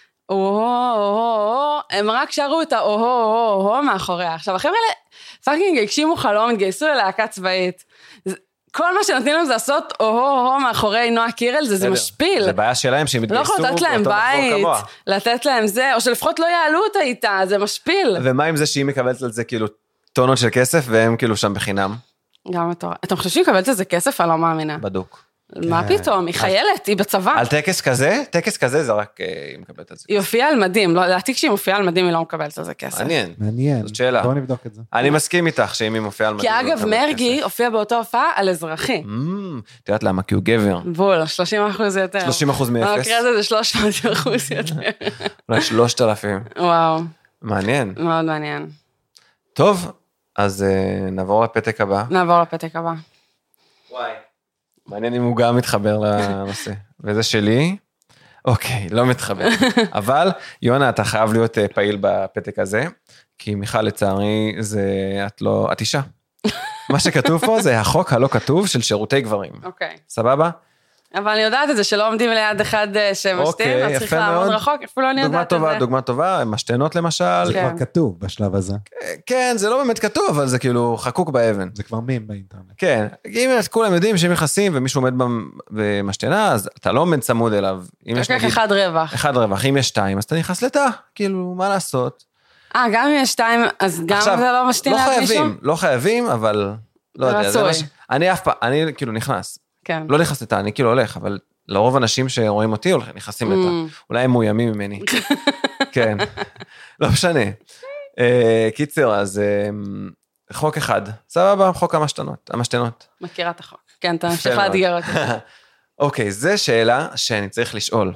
הם רק שרו את ה-או-הו-הו-הו מאחוריה. עכשיו, החבר'ה האלה פאקינג הגשימו חלום, התגייסו ללהקה צבאית. כל מה שנותנים להם זה לעשות או-הו-הו מאחורי נועה קירל, זה משפיל. זה בעיה שלהם שהם התגייסו. לא יכול לתת להם בית, לתת להם זה, או שלפחות לא יעלו אותה איתה, זה משפיל. ומה עם זה שהיא מקבלת על זה כאילו טונות של כסף, והם כאילו שם בחינם? גם אתה, אתם חושבים שהיא מקבלת על זה כסף? אני לא מאמינה. בדוק. מה פתאום? היא חיילת, היא בצבא. על טקס כזה? טקס כזה זה רק היא מקבלת על זה. היא הופיעה על מדים, להעתיק שהיא מופיעה על מדים, היא לא מקבלת על זה כסף. מעניין. מעניין. זאת שאלה. בואו נבדוק את זה. אני מסכים איתך שאם היא מופיעה על מדים. כי אגב, מרגי הופיע באותה הופעה על אזרחי. את יודעת למה? כי הוא גבר. בול, שלושים אחוז יותר. שלושים אחוז מאפס. המקרה הזה זה שלוש מאות אחוז יותר. אולי שלושת אלפים. וואו. מעניין. מאוד מעניין. טוב, אז נעבור לפתק הבא. נעבור לפתק הבא. וואי. מעניין אם הוא גם מתחבר לנושא. וזה שלי, אוקיי, לא מתחבר. אבל, יונה, אתה חייב להיות פעיל בפתק הזה, כי מיכל, לצערי, זה, את לא, את אישה. מה שכתוב פה זה החוק הלא כתוב של שירותי גברים. אוקיי. סבבה? אבל אני יודעת את זה, שלא עומדים ליד אחד שמשתין, אז צריך לעמוד רחוק, אפילו אני יודעת את זה. דוגמה טובה, דוגמה טובה, משתנות למשל. זה כבר כתוב בשלב הזה. כן, זה לא באמת כתוב, אבל זה כאילו חקוק באבן. זה כבר מים באינטרנט. כן, אם כולם יודעים שהם נכנסים ומישהו עומד במשתנה, אז אתה לא עומד צמוד אליו. לקח אחד רווח. אחד רווח, אם יש שתיים, אז אתה נכנס לתא, כאילו, מה לעשות? אה, גם אם יש שתיים, אז גם זה לא משתין ליד מישהו? לא חייבים, לא חייבים, אבל לא יודע. אני אף פעם, אני כאילו נכנס. כן. לא נכנס לתא, אני כאילו הולך, אבל לרוב אנשים שרואים אותי נכנסים לתא. אולי הם מאוימים ממני. כן. לא משנה. קיצר, אז חוק אחד. סבבה, חוק המשתנות. המשתנות. מכירה את החוק. כן, אתה ממשיך לאתגר אותי. אוקיי, זו שאלה שאני צריך לשאול.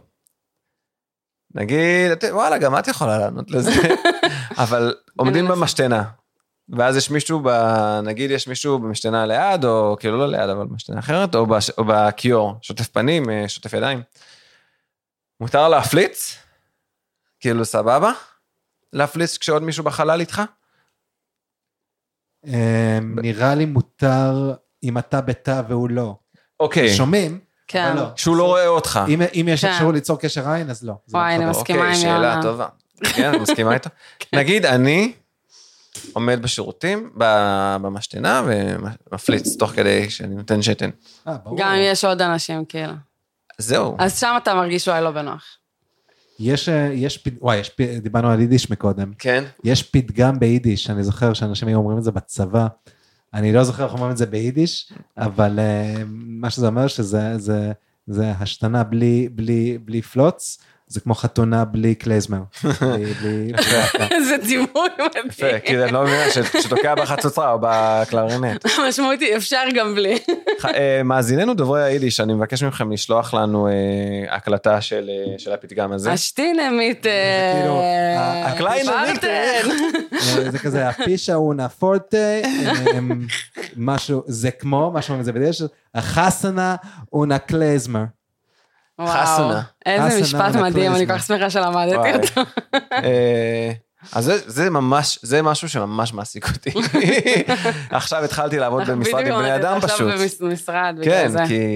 נגיד, וואלה, גם את יכולה לענות לזה. אבל עומדים במשתנה. ואז יש מישהו, ב, נגיד יש מישהו במשתנה ליד, או כאילו לא ליד, אבל במשתנה אחרת, או, בש, או בכיור, שוטף פנים, שוטף ידיים. מותר להפליץ? כאילו סבבה? להפליץ כשעוד מישהו בחלל איתך? נראה לי מותר אם אתה בתא והוא לא. אוקיי. שומעים? כן. שהוא לא רואה אותך. אם יש אפשרות ליצור קשר עין, אז לא. וואי, אני מסכימה עם יונה. אוקיי, שאלה טובה. כן, אני מסכימה איתו. נגיד, אני עומד בשירותים, במשתנה, ומפליץ תוך כדי שאני נותן שתן. גם אם יש עוד אנשים, כאילו. זהו. אז שם אתה מרגיש אולי לא בנוח. יש, יש, וואי, יש, דיברנו על יידיש מקודם. כן. יש פתגם ביידיש, אני זוכר שאנשים היו אומרים את זה בצבא, אני לא זוכר איך אומרים את זה ביידיש, אבל מה שזה אומר שזה, זה, זה השתנה בלי, בלי, בלי פלוץ, זה כמו חתונה בלי קלייזמר. זה דימוי מדהים. יפה, כי אני לא מבינה שתוקע בחצוצרה או בקלרינט. המשמעות היא, אפשר גם בלי. מאזיננו דוברי היידיש, אני מבקש מכם לשלוח לנו הקלטה של הפתגם הזה. השטינמית. הקליינמית. זה כזה, הפישה אונה פורטה, משהו, זה כמו, מה שאומרים את זה בדש, החסנה אונה קלייזמר. וואו, איזה משפט מדהים, אני כל כך שמחה שלמדתי אותו. אז זה ממש, זה משהו שממש מעסיק אותי. עכשיו התחלתי לעבוד במשרד עם בני אדם פשוט. עכשיו במשרד, בגלל זה. כן, כי...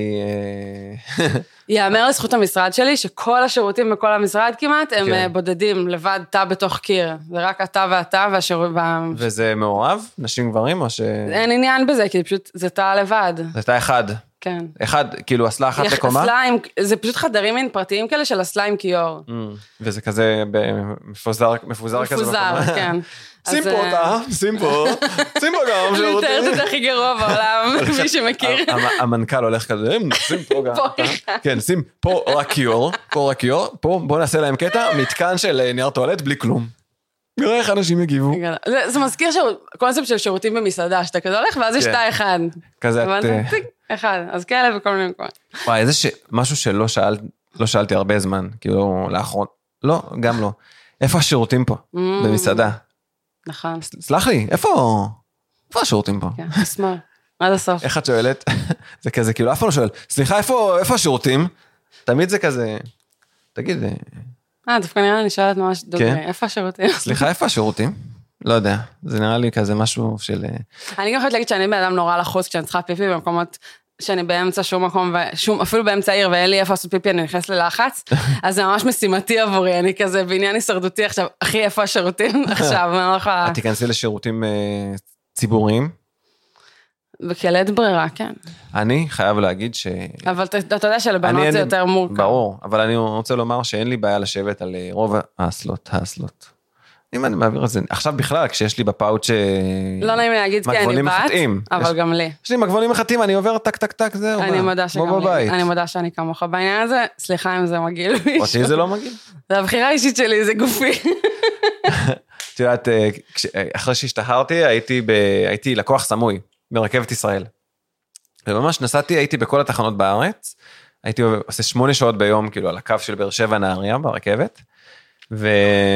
יאמר לזכות המשרד שלי, שכל השירותים בכל המשרד כמעט, הם בודדים לבד תא בתוך קיר. זה רק אתה ואתה והשירות... וזה מעורב? נשים גברים או ש... אין עניין בזה, כי פשוט זה תא לבד. זה תא אחד. כן. אחד, כאילו אסלה אחת לקומה? אסליים, זה פשוט חדרים מין פרטיים כאלה של אסליים כיור. וזה כזה מפוזר, מפוזר כזה. מפוזר, כן. שים פה אותה, שים פה, שים פה גם שירותים. אני מתארת את הכי גרוע בעולם, מי שמכיר. המנכ"ל הולך כזה, שים פה גם. כן, שים פה רק כיור, פה רק כיור, פה בוא נעשה להם קטע, מתקן של נייר טואלט בלי כלום. נראה איך אנשים יגיבו. זה מזכיר קונספט של שירותים במסעדה, שאתה כזה הולך ואז יש תא אחד. כזה את... אחד, אז כאלה וכל מיני מקומות. וואי, איזה משהו שלא שאלתי, לא שאלתי הרבה זמן, כאילו לאחרון, לא, גם לא. איפה השירותים פה, במסעדה? נכון. סלח לי, איפה, איפה השירותים פה? כן, שמאל, עד הסוף. איך את שואלת? זה כזה, כאילו, אף פעם לא שואל, סליחה, איפה, איפה השירותים? תמיד זה כזה, תגיד... אה, דווקא נראה לי, אני שואלת ממש דוגרי, איפה השירותים? סליחה, איפה השירותים? לא יודע, זה נראה לי כזה משהו של... אני גם יכולת להגיד שאני באדם נורא לחוץ כשאני צריכה פיפי במקומות שאני באמצע שום מקום, ושום, אפילו באמצע העיר ואין לי איפה לעשות פיפי, אני נכנס ללחץ, אז זה ממש משימתי עבורי, אני כזה בעניין הישרדותי עכשיו, אחי, איפה השירותים עכשיו? אני לא יכולה... את תיכנסי לשירותים ציבוריים? בקלט ברירה, כן. אני חייב להגיד ש... אבל אתה יודע שלבנות זה יותר מורכב. ברור, אבל אני רוצה לומר שאין לי בעיה לשבת על רוב האסלות, האסלות. אם אני מעביר את זה, עכשיו בכלל, כשיש לי בפאוץ' לא נעים לי להגיד, כי אני בת, אבל גם לי. יש לי מגבונים מחטאים, אני עובר טק טק טק, זהו. אני מודה שגם לי, אני מודה שאני כמוך בעניין הזה, סליחה אם זה מגיל מישהו. אותי זה לא מגיל. זה הבחירה האישית שלי, זה גופי. את יודעת, אחרי שהשתחררתי, הייתי לקוח סמוי, ברכבת ישראל. וממש נסעתי, הייתי בכל התחנות בארץ, הייתי עושה שמונה שעות ביום, כאילו, על הקו של באר שבע נהריה, ברכבת, ו...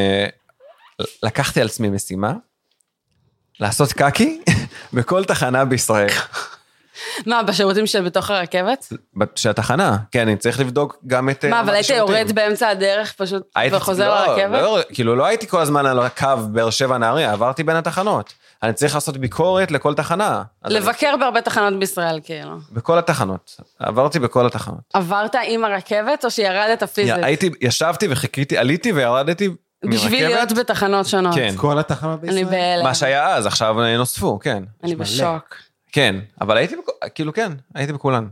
לקחתי על עצמי משימה, לעשות קקי בכל תחנה בישראל. מה, בשירותים של בתוך הרכבת? של התחנה, כן, אני צריך לבדוק גם את... מה, אבל היית יורד באמצע הדרך פשוט וחוזר לרכבת? כאילו לא הייתי כל הזמן על הקו באר שבע נהריה, עברתי בין התחנות. אני צריך לעשות ביקורת לכל תחנה. לבקר בהרבה תחנות בישראל, כאילו. בכל התחנות, עברתי בכל התחנות. עברת עם הרכבת או שירדת פיזית? הייתי, ישבתי וחיכיתי, עליתי וירדתי בשביל להיות בתחנות שונות. כן. כל התחנות בישראל. אני בהלם. מה שהיה אז, עכשיו נוספו, כן. אני בשוק. כן, אבל הייתי, כאילו כן, הייתי בכולן.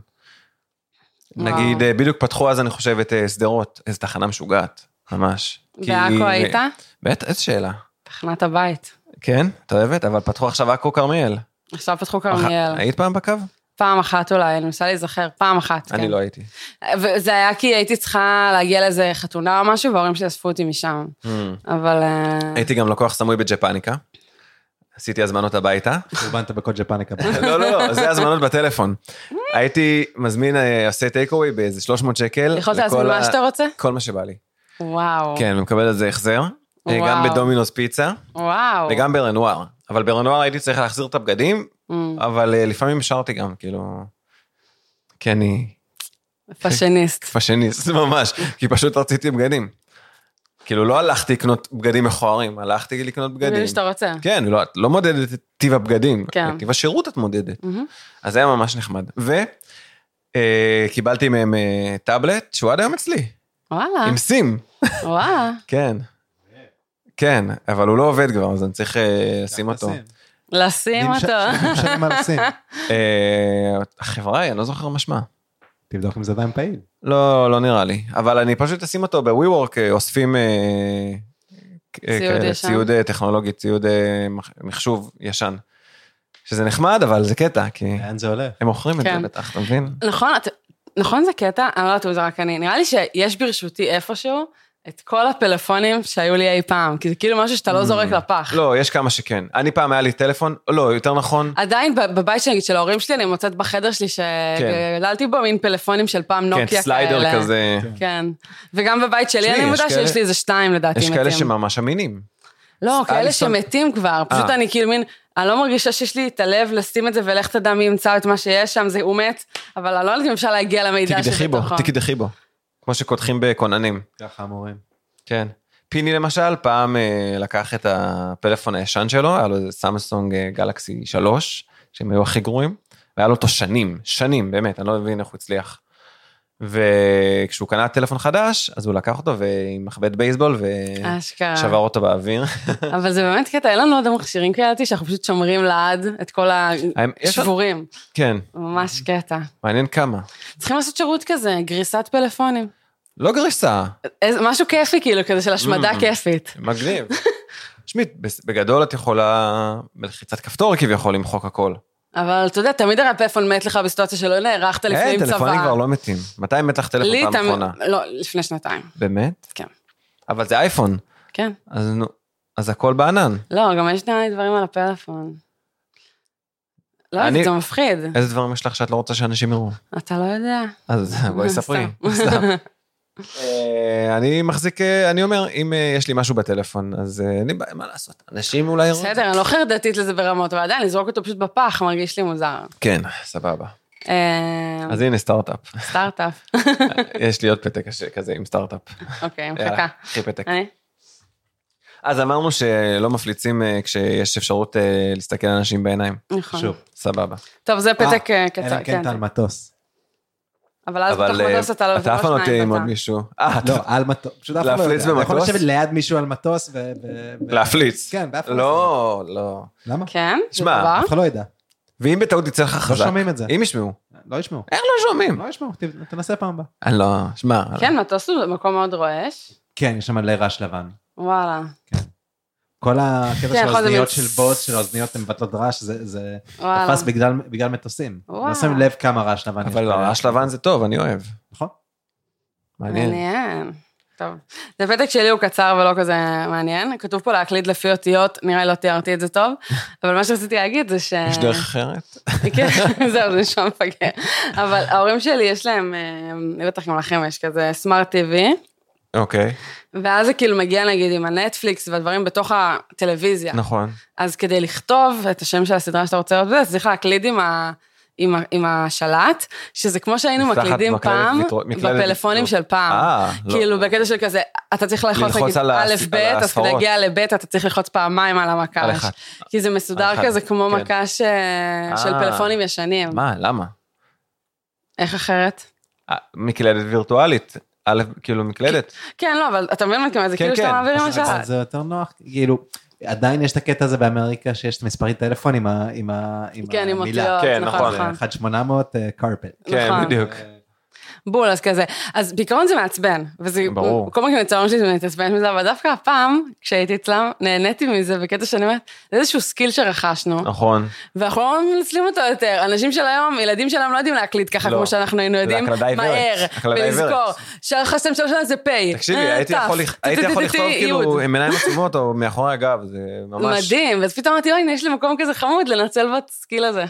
נגיד, בדיוק פתחו אז אני חושב את סדרות, איזו תחנה משוגעת, ממש. בעכו היית? בטח, איזו שאלה. תחנת הבית. כן, אתה אוהבת, אבל פתחו עכשיו עכו כרמיאל. עכשיו פתחו כרמיאל. היית פעם בקו? פעם אחת אולי, אני מנסה להיזכר, פעם אחת. אני לא הייתי. וזה היה כי הייתי צריכה להגיע לאיזה חתונה או משהו, וההורים שלי אספו אותי משם. אבל... הייתי גם לקוח סמוי בג'פניקה. עשיתי הזמנות הביתה. הובנת בכל ג'פניקה. לא, לא, לא, זה הזמנות בטלפון. הייתי מזמין, עושה טייקווי באיזה שלוש מאות שקל. יכולת להזמין מה שאתה רוצה? כל מה שבא לי. וואו. כן, ומקבל על זה החזר. גם בדומינוס פיצה. וואו. וגם ברנואר. אבל ברנואר הייתי צריך להחזיר את הבגדים, אבל לפעמים השארתי גם, כאילו... כי אני... פשניסט. פשניסט, ממש. כי פשוט רציתי בגדים. כאילו לא הלכתי לקנות בגדים מכוערים, הלכתי לקנות בגדים. בגדים שאתה רוצה. כן, לא, את לא מודדת את טיב הבגדים, כן. את טיב השירות את מודדת. אז זה היה ממש נחמד. וקיבלתי מהם טאבלט, שהוא עד היום אצלי. וואלה. עם סים. וואלה. כן. כן, אבל הוא לא עובד כבר, אז אני צריך לשים אותו. לשים אותו. משלם על סים. החברה, אני לא זוכר משמע. תבדוק אם זה עדיין פעיל. לא, לא נראה לי. אבל אני פשוט אשים אותו ב-WeWork, אוספים ציוד טכנולוגי, ציוד מחשוב ישן. שזה נחמד, אבל זה קטע, כי... לאן זה עולה? הם מוכרים את זה בטח, אתה מבין? נכון, נכון זה קטע, אני לא יודעת אם זה רק אני. נראה לי שיש ברשותי איפשהו את כל הפלאפונים שהיו לי אי פעם, כי זה כאילו משהו שאתה לא זורק לפח. לא, יש כמה שכן. אני פעם היה לי טלפון, לא, יותר נכון. עדיין בבית שנגיד של ההורים שלי, אני מוצאת בחדר שלי שגדלתי בו מין פלאפונים של פעם נוקיה כאלה. כן, סליידר כזה. כן. וגם בבית שלי אני מודע שיש לי איזה שתיים לדעתי מתים. יש כאלה שממש אמינים. לא, כאלה שמתים כבר. פשוט אני כאילו מין, אני לא מרגישה שיש לי את הלב לשים את זה ולך תדע מי ימצא את מה שיש שם, זה הוא מת, אבל אני לא יודעת אם אפשר להגיע למידע שבתוכו. תקדחי בו, כמו שקודחים בקוננים. ככה אמורים. כן. פיני למשל, פעם לקח את הפלאפון הישן שלו, היה לו איזה סמסונג גלקסי שלוש, שהם היו הכי גרועים, והיה לו אותו שנים, שנים, באמת, אני לא מבין איך הוא הצליח. וכשהוא קנה טלפון חדש, אז הוא לקח אותו ועם מחבט בייסבול, ושבר אותו באוויר. אבל זה באמת קטע, אין לנו עוד מכשירים כאלה, שאנחנו פשוט שומרים לעד את כל השבורים. כן. ממש קטע. מעניין כמה. צריכים לעשות שירות כזה, גריסת פלאפונים. לא גריסה. משהו כיפי כאילו, כזה של השמדה כיפית. מגניב. שמית, בגדול את יכולה, בלחיצת כפתור כביכול למחוק הכל. אבל אתה יודע, תמיד הרי הפלאפון מת לך בסיטואציה שלא נערכת לפני צבא. אין, טלפונים כבר לא מתים. מתי מת לך טלפון פעם אחרונה? לא, לפני שנתיים. באמת? כן. אבל זה אייפון. כן. אז נו, אז הכל בענן. לא, גם יש דברים על הפלאפון. לא, זה מפחיד. איזה דברים יש לך שאת לא רוצה שאנשים יראו? אתה לא יודע. אז בואי ספרי. אני מחזיק, אני אומר, אם יש לי משהו בטלפון, אז אני, מה לעשות? אנשים אולי יראו. בסדר, אני לא חרדתית לזה ברמות, אבל עדיין, לזרוק אותו פשוט בפח, מרגיש לי מוזר. כן, סבבה. אז הנה סטארט-אפ. סטארט-אפ. יש לי עוד פתק כזה עם סטארט-אפ. אוקיי, מחכה. קחי פתק. אז אמרנו שלא מפליצים כשיש אפשרות להסתכל על אנשים בעיניים. נכון. סבבה. טוב, זה פתק קצר. אלא כן, על מטוס. אבל אז בתוך מטוס אתה לא אתה אף פעם לא תהיה עם עוד מישהו. לא, על מטוס. להפליץ במטוס? אתה יכול לשבת ליד מישהו על מטוס ו... להפליץ? כן, באף פעם. לא, לא. למה? כן? שמע, אף אחד לא ידע. ואם בטעות יצא לך חזק? לא שומעים את זה. אם ישמעו. לא ישמעו. איך לא שומעים? לא ישמעו, תנסה פעם בה. לא, שמע. כן, מטוס הוא מקום מאוד רועש. כן, יש שם מלא רעש לבן. וואלה. כן. כל הקטע של האוזניות של בוט, של האוזניות הן מבטלות רעש, זה תפס בגלל מטוסים. לא שמים לב כמה רעש לבן. אבל רעש לבן זה טוב, אני אוהב. נכון. מעניין. מעניין. טוב. זה פתק שלי הוא קצר ולא כזה מעניין. כתוב פה להקליד לפי אותיות, נראה לי לא תיארתי את זה טוב, אבל מה שרציתי להגיד זה ש... יש דרך אחרת? כן, זהו, זה נשמע מפגר. אבל ההורים שלי יש להם, אני בטח גם לכם יש כזה סמארט טיווי. אוקיי. ואז זה כאילו מגיע נגיד עם הנטפליקס והדברים בתוך הטלוויזיה. נכון. אז כדי לכתוב את השם של הסדרה שאתה רוצה לראות, צריך להקליד עם ה... עם, עם השלט, שזה כמו שהיינו מקלידים פעם, בפלאפונים של פעם. כאילו בקטע של כזה, אתה צריך ללחוץ נגיד א' ב', אז כדי להגיע לב', אתה צריך ללחוץ פעמיים על המקש. כי זה מסודר כזה כמו מקש של פלאפונים ישנים. מה, למה? איך אחרת? מקלדת וירטואלית, א', כאילו מקלדת. כן, לא, אבל אתה מבין מה זה, כאילו שאתה מעביר עם השלט. זה יותר נוח, כאילו... עדיין יש את הקטע הזה באמריקה, שיש את מספרית טלפון עם המילה. כן, נכון. אחת שמונה מאות קרפט. כן, בדיוק. בול, אז כזה. אז בעיקרון זה מעצבן. ברור. כל מיני צהרון שלי זה מתעצבן מזה, אבל דווקא הפעם, כשהייתי אצלם, נהניתי מזה, בקטע שאני אומרת, זה איזשהו סקיל שרכשנו. נכון. ואנחנו לא מנצלים אותו יותר. אנשים של היום, ילדים שלהם לא יודעים להקליט ככה, כמו שאנחנו היינו יודעים, מהר, ולזכור. שהרכשתם שלוש שנה זה פי. תקשיבי, הייתי יכול לכתוב כאילו, עם עיניים עצומות, או מאחורי הגב, זה ממש... מדהים, ואז פתאום אמרתי, אוי, יש לי מקום כזה חמוד לנצל בסקיל הזה.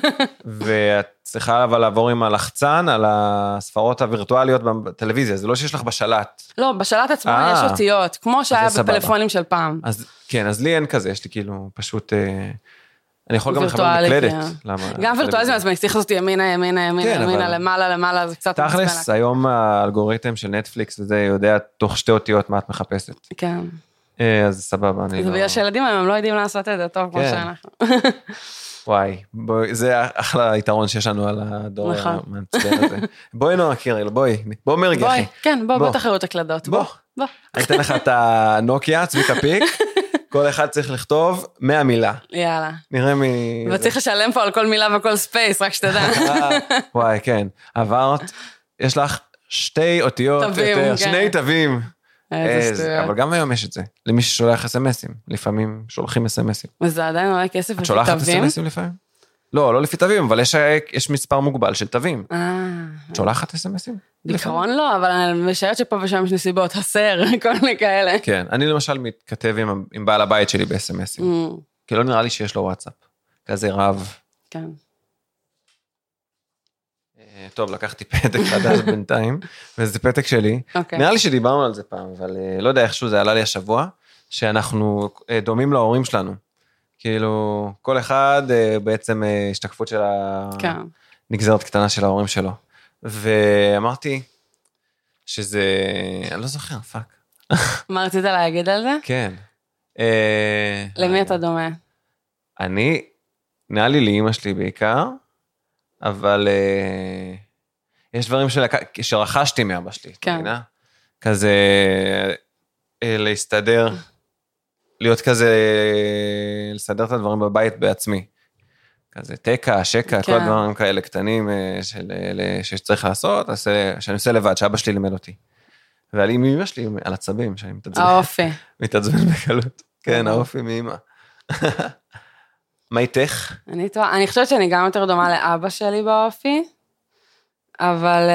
ואת צריכה אבל לעבור עם הלחצן על הספרות הווירטואליות בטלוויזיה, זה לא שיש לך בשלט. לא, בשלט עצמו יש אותיות, כמו שהיה בפלאפונים של פעם. אז כן, אז לי אין כזה, יש לי כאילו פשוט אני יכול גם לכוון מקלדת. גם וירטואליזם, אז אני צריך לעשות ימינה, ימינה, ימינה, ימינה, למעלה, למעלה, זה קצת... תכלס, היום האלגוריתם של נטפליקס וזה יודע תוך שתי אותיות מה את מחפשת. כן. אז סבבה, אני לא... זה בגלל שילדים היום, הם לא יודעים לעשות את זה טוב כמו שאנחנו. וואי, זה אחלה יתרון שיש לנו על הדור המעצבן הזה. בואי נועה קירל, בואי, בוא מרגע. בואי, כן, בוא, בוא תחרו את הקלדות. בוא, בוא. אני אתן לך את הנוקיה, צביקה פיק, כל אחד צריך לכתוב מאה מילה. יאללה. נראה מי... וצריך לשלם פה על כל מילה וכל ספייס, רק שתדע. וואי, כן. עברת, יש לך שתי אותיות יותר, שני תווים. אבל גם היום יש את זה, למי ששולח אס-אמסים, לפעמים שולחים אס-אמסים. וזה עדיין עולה כסף לפי תווים? את שולחת אס-אמסים לפעמים? לא, לא לפי תווים, אבל יש מספר מוגבל של תווים. את שולחת אס-אמסים? בעיקרון לא, אבל אני משערת שפה ושם יש נסיבות, הסר, כל מיני כאלה. כן, אני למשל מתכתב עם בעל הבית שלי ב-אס-אמסים, כי לא נראה לי שיש לו וואטסאפ, כזה רב. כן. טוב, לקחתי פתק חדש בינתיים, וזה פתק שלי. נראה לי שדיברנו על זה פעם, אבל לא יודע איכשהו זה עלה לי השבוע, שאנחנו דומים להורים שלנו. כאילו, כל אחד בעצם השתקפות של הנגזרת קטנה של ההורים שלו. ואמרתי שזה, אני לא זוכר, פאק. מה רצית להגיד על זה? כן. למי אתה דומה? אני, נראה לי לאמא שלי בעיקר, אבל uh, יש דברים של, שרכשתי מאבא שלי, כן. תמינה? כזה uh, להסתדר, להיות כזה, לסדר את הדברים בבית בעצמי. כזה תקע, שקע, כן. כל הדברים כאלה קטנים uh, של, uh, שצריך לעשות, שאני עושה לבד, שאבא שלי לימד אותי. ועל אמא שלי, על עצבים, שאני מתעצבן. האופי. מתעצבן בקלות. כן, האופי מאמא. מה איתך? אני, אני חושבת שאני גם יותר דומה לאבא שלי באופי, אבל,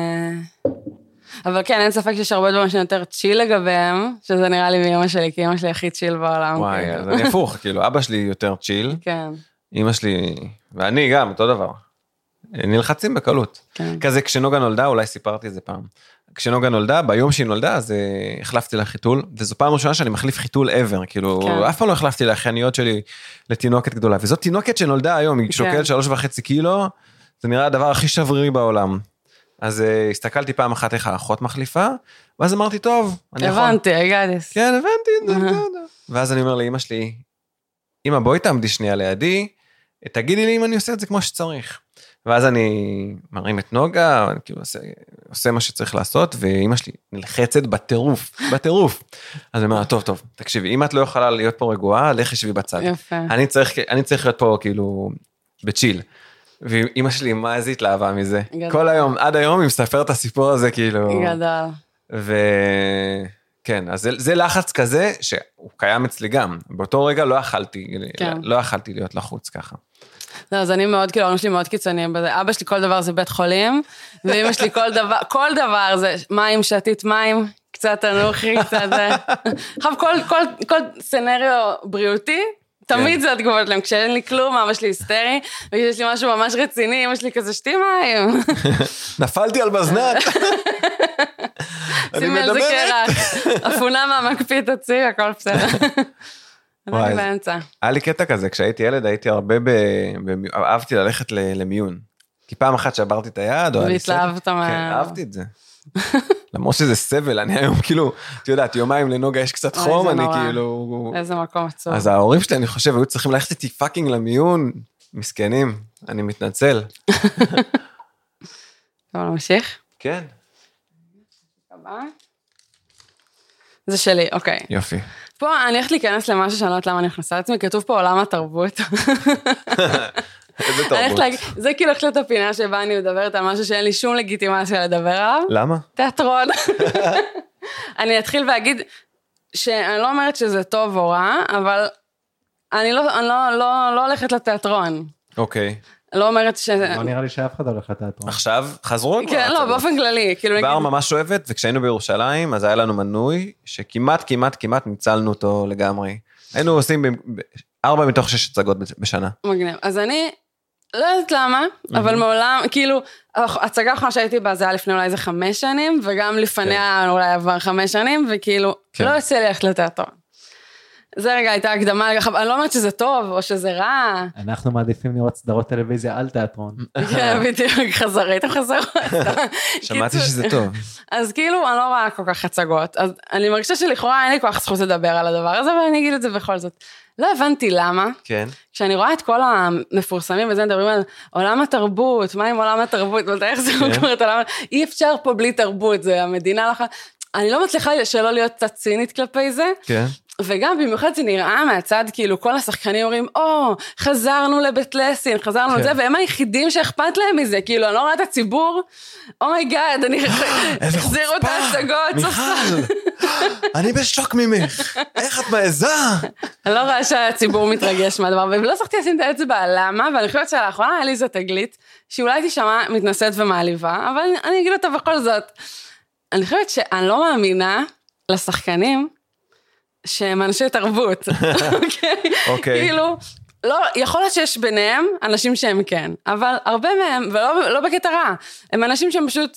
אבל כן, אין ספק שיש הרבה דברים שאני יותר צ'יל לגביהם, שזה נראה לי מאמא שלי, כי אמא שלי הכי צ'יל בעולם. וואי, כאילו. אז אני הפוך, כאילו, אבא שלי יותר צ'יל, כן. אמא שלי, ואני גם, אותו דבר. נלחצים בקלות. כן. כזה, כשנוגה נולדה, אולי סיפרתי את זה פעם. כשנוגה נולדה, ביום שהיא נולדה, אז החלפתי לה חיתול, וזו פעם ראשונה שאני מחליף חיתול ever, כאילו, כן. אף פעם לא החלפתי לאחייניות שלי לתינוקת גדולה, וזאת תינוקת שנולדה היום, היא שוקלת כן. שלוש וחצי קילו, זה נראה הדבר הכי שברירי בעולם. אז uh, הסתכלתי פעם אחת איך האחות מחליפה, ואז אמרתי, טוב, אני יכול... הבנתי, הגעתי. כן, הבנתי, ואז אני אומר לאמא שלי, אמא, בואי תעמדי שנייה לידי, תגידי לי אם אני עושה את זה כמו שצריך. ואז אני מרים את נוגה, אני כאילו עושה, עושה מה שצריך לעשות, ואמא שלי נלחצת בטירוף, בטירוף. אז אני אומר, טוב, טוב, תקשיבי, אם את לא יכולה להיות פה רגועה, לך שבי בצד. יפה. אני צריך, אני צריך להיות פה כאילו בצ'יל. ואמא שלי, מה איזה התלהבה מזה? גדל. כל היום, עד היום, היא מספרת את הסיפור הזה, כאילו... גדל. וכן, אז זה, זה לחץ כזה, שהוא קיים אצלי גם. באותו רגע לא אכלתי, כן. לא אכלתי להיות לחוץ ככה. לא, אז אני מאוד, כאילו, אמא שלי מאוד קיצוניים בזה. אבא שלי כל דבר זה בית חולים, ואמא שלי כל דבר, כל דבר זה מים, שתית מים, קצת תנוחי, קצת זה. עכשיו, כל, כל, כל סנריו בריאותי, תמיד זה התגובות להם. כשאין לי כלום, אבא שלי היסטרי, ויש לי משהו ממש רציני, אמא שלי כזה שתי מים. נפלתי על בזנת. שים על זה קרח. אפונה מהמקפיא תוציא, הכל בסדר. אני באמצע. היה לי קטע כזה, כשהייתי ילד הייתי הרבה, אהבתי ללכת למיון. כי פעם אחת שעברתי את היד, והתלהבת מה... כן, אהבתי את זה. למרות שזה סבל, אני היום כאילו, את יודעת, יומיים לנוגה יש קצת חום, אני כאילו... איזה מקום עצוב. אז ההורים שלי, אני חושב, היו צריכים ללכת איתי פאקינג למיון, מסכנים, אני מתנצל. טוב, נמשיך? כן. זה שלי, אוקיי. יופי. פה אני הולכת להיכנס למשהו שאני לא יודעת למה אני נכנסה לעצמי, כתוב פה עולם התרבות. איזה תרבות? זה כאילו הולכת להיות הפינה שבה אני מדברת על משהו שאין לי שום לגיטימציה לדבר עליו. למה? תיאטרון. אני אתחיל ואגיד שאני לא אומרת שזה טוב או רע, אבל אני לא הולכת לתיאטרון. אוקיי. לא אומרת ש... לא נראה לי שאף אחד הולך לתיאטרון. עכשיו, חזרו? כן, לא, באופן כללי. כבר ממש אוהבת, וכשהיינו בירושלים, אז היה לנו מנוי, שכמעט, כמעט, כמעט ניצלנו אותו לגמרי. היינו עושים ארבע מתוך שש הצגות בשנה. מגניב. אז אני לא יודעת למה, אבל מעולם, כאילו, הצגה האחרונה שהייתי בה, זה היה לפני אולי איזה חמש שנים, וגם לפניה אולי עבר חמש שנים, וכאילו, לא יוצא לי ללכת לתיאטרון. זה רגע הייתה הקדמה, אני לא אומרת שזה טוב או שזה רע. אנחנו מעדיפים לראות סדרות טלוויזיה על תיאטרון. כן, בדיוק, חזרית או חזרות. שמעתי שזה טוב. אז כאילו, אני לא רואה כל כך הצגות, אז אני מרגישה שלכאורה אין לי כל כך זכות לדבר על הדבר הזה, אבל אני אגיד את זה בכל זאת. לא הבנתי למה. כן. כשאני רואה את כל המפורסמים וזה, מדברים על עולם התרבות, מה עם עולם התרבות, איך זה קוראת עולם, אי אפשר פה בלי תרבות, זה המדינה לך. אני לא מצליחה שלא להיות קצת צינית כלפי זה. כן. וגם במיוחד זה נראה מהצד, כאילו כל השחקנים אומרים, או, חזרנו לבית לסין, חזרנו לזה, והם היחידים שאכפת להם מזה, כאילו, אני לא רואה את הציבור, אומייגאד, אני החזירו את ההצגות. מיכל, אני בשוק ממך, איך את מעזה? אני לא רואה שהציבור מתרגש מהדבר, ולא צריכתי לשים את האצבע, למה? ואני חושבת שלאחרונה היה לי איזו תגלית, שאולי תשמע מתנשאת ומעליבה, אבל אני אגיד אותה בכל זאת. אני חושבת שאני לא מאמינה לשחקנים, שהם אנשי תרבות, אוקיי? כאילו, לא, יכול להיות שיש ביניהם אנשים שהם כן, אבל הרבה מהם, ולא בקטע רע, הם אנשים שהם פשוט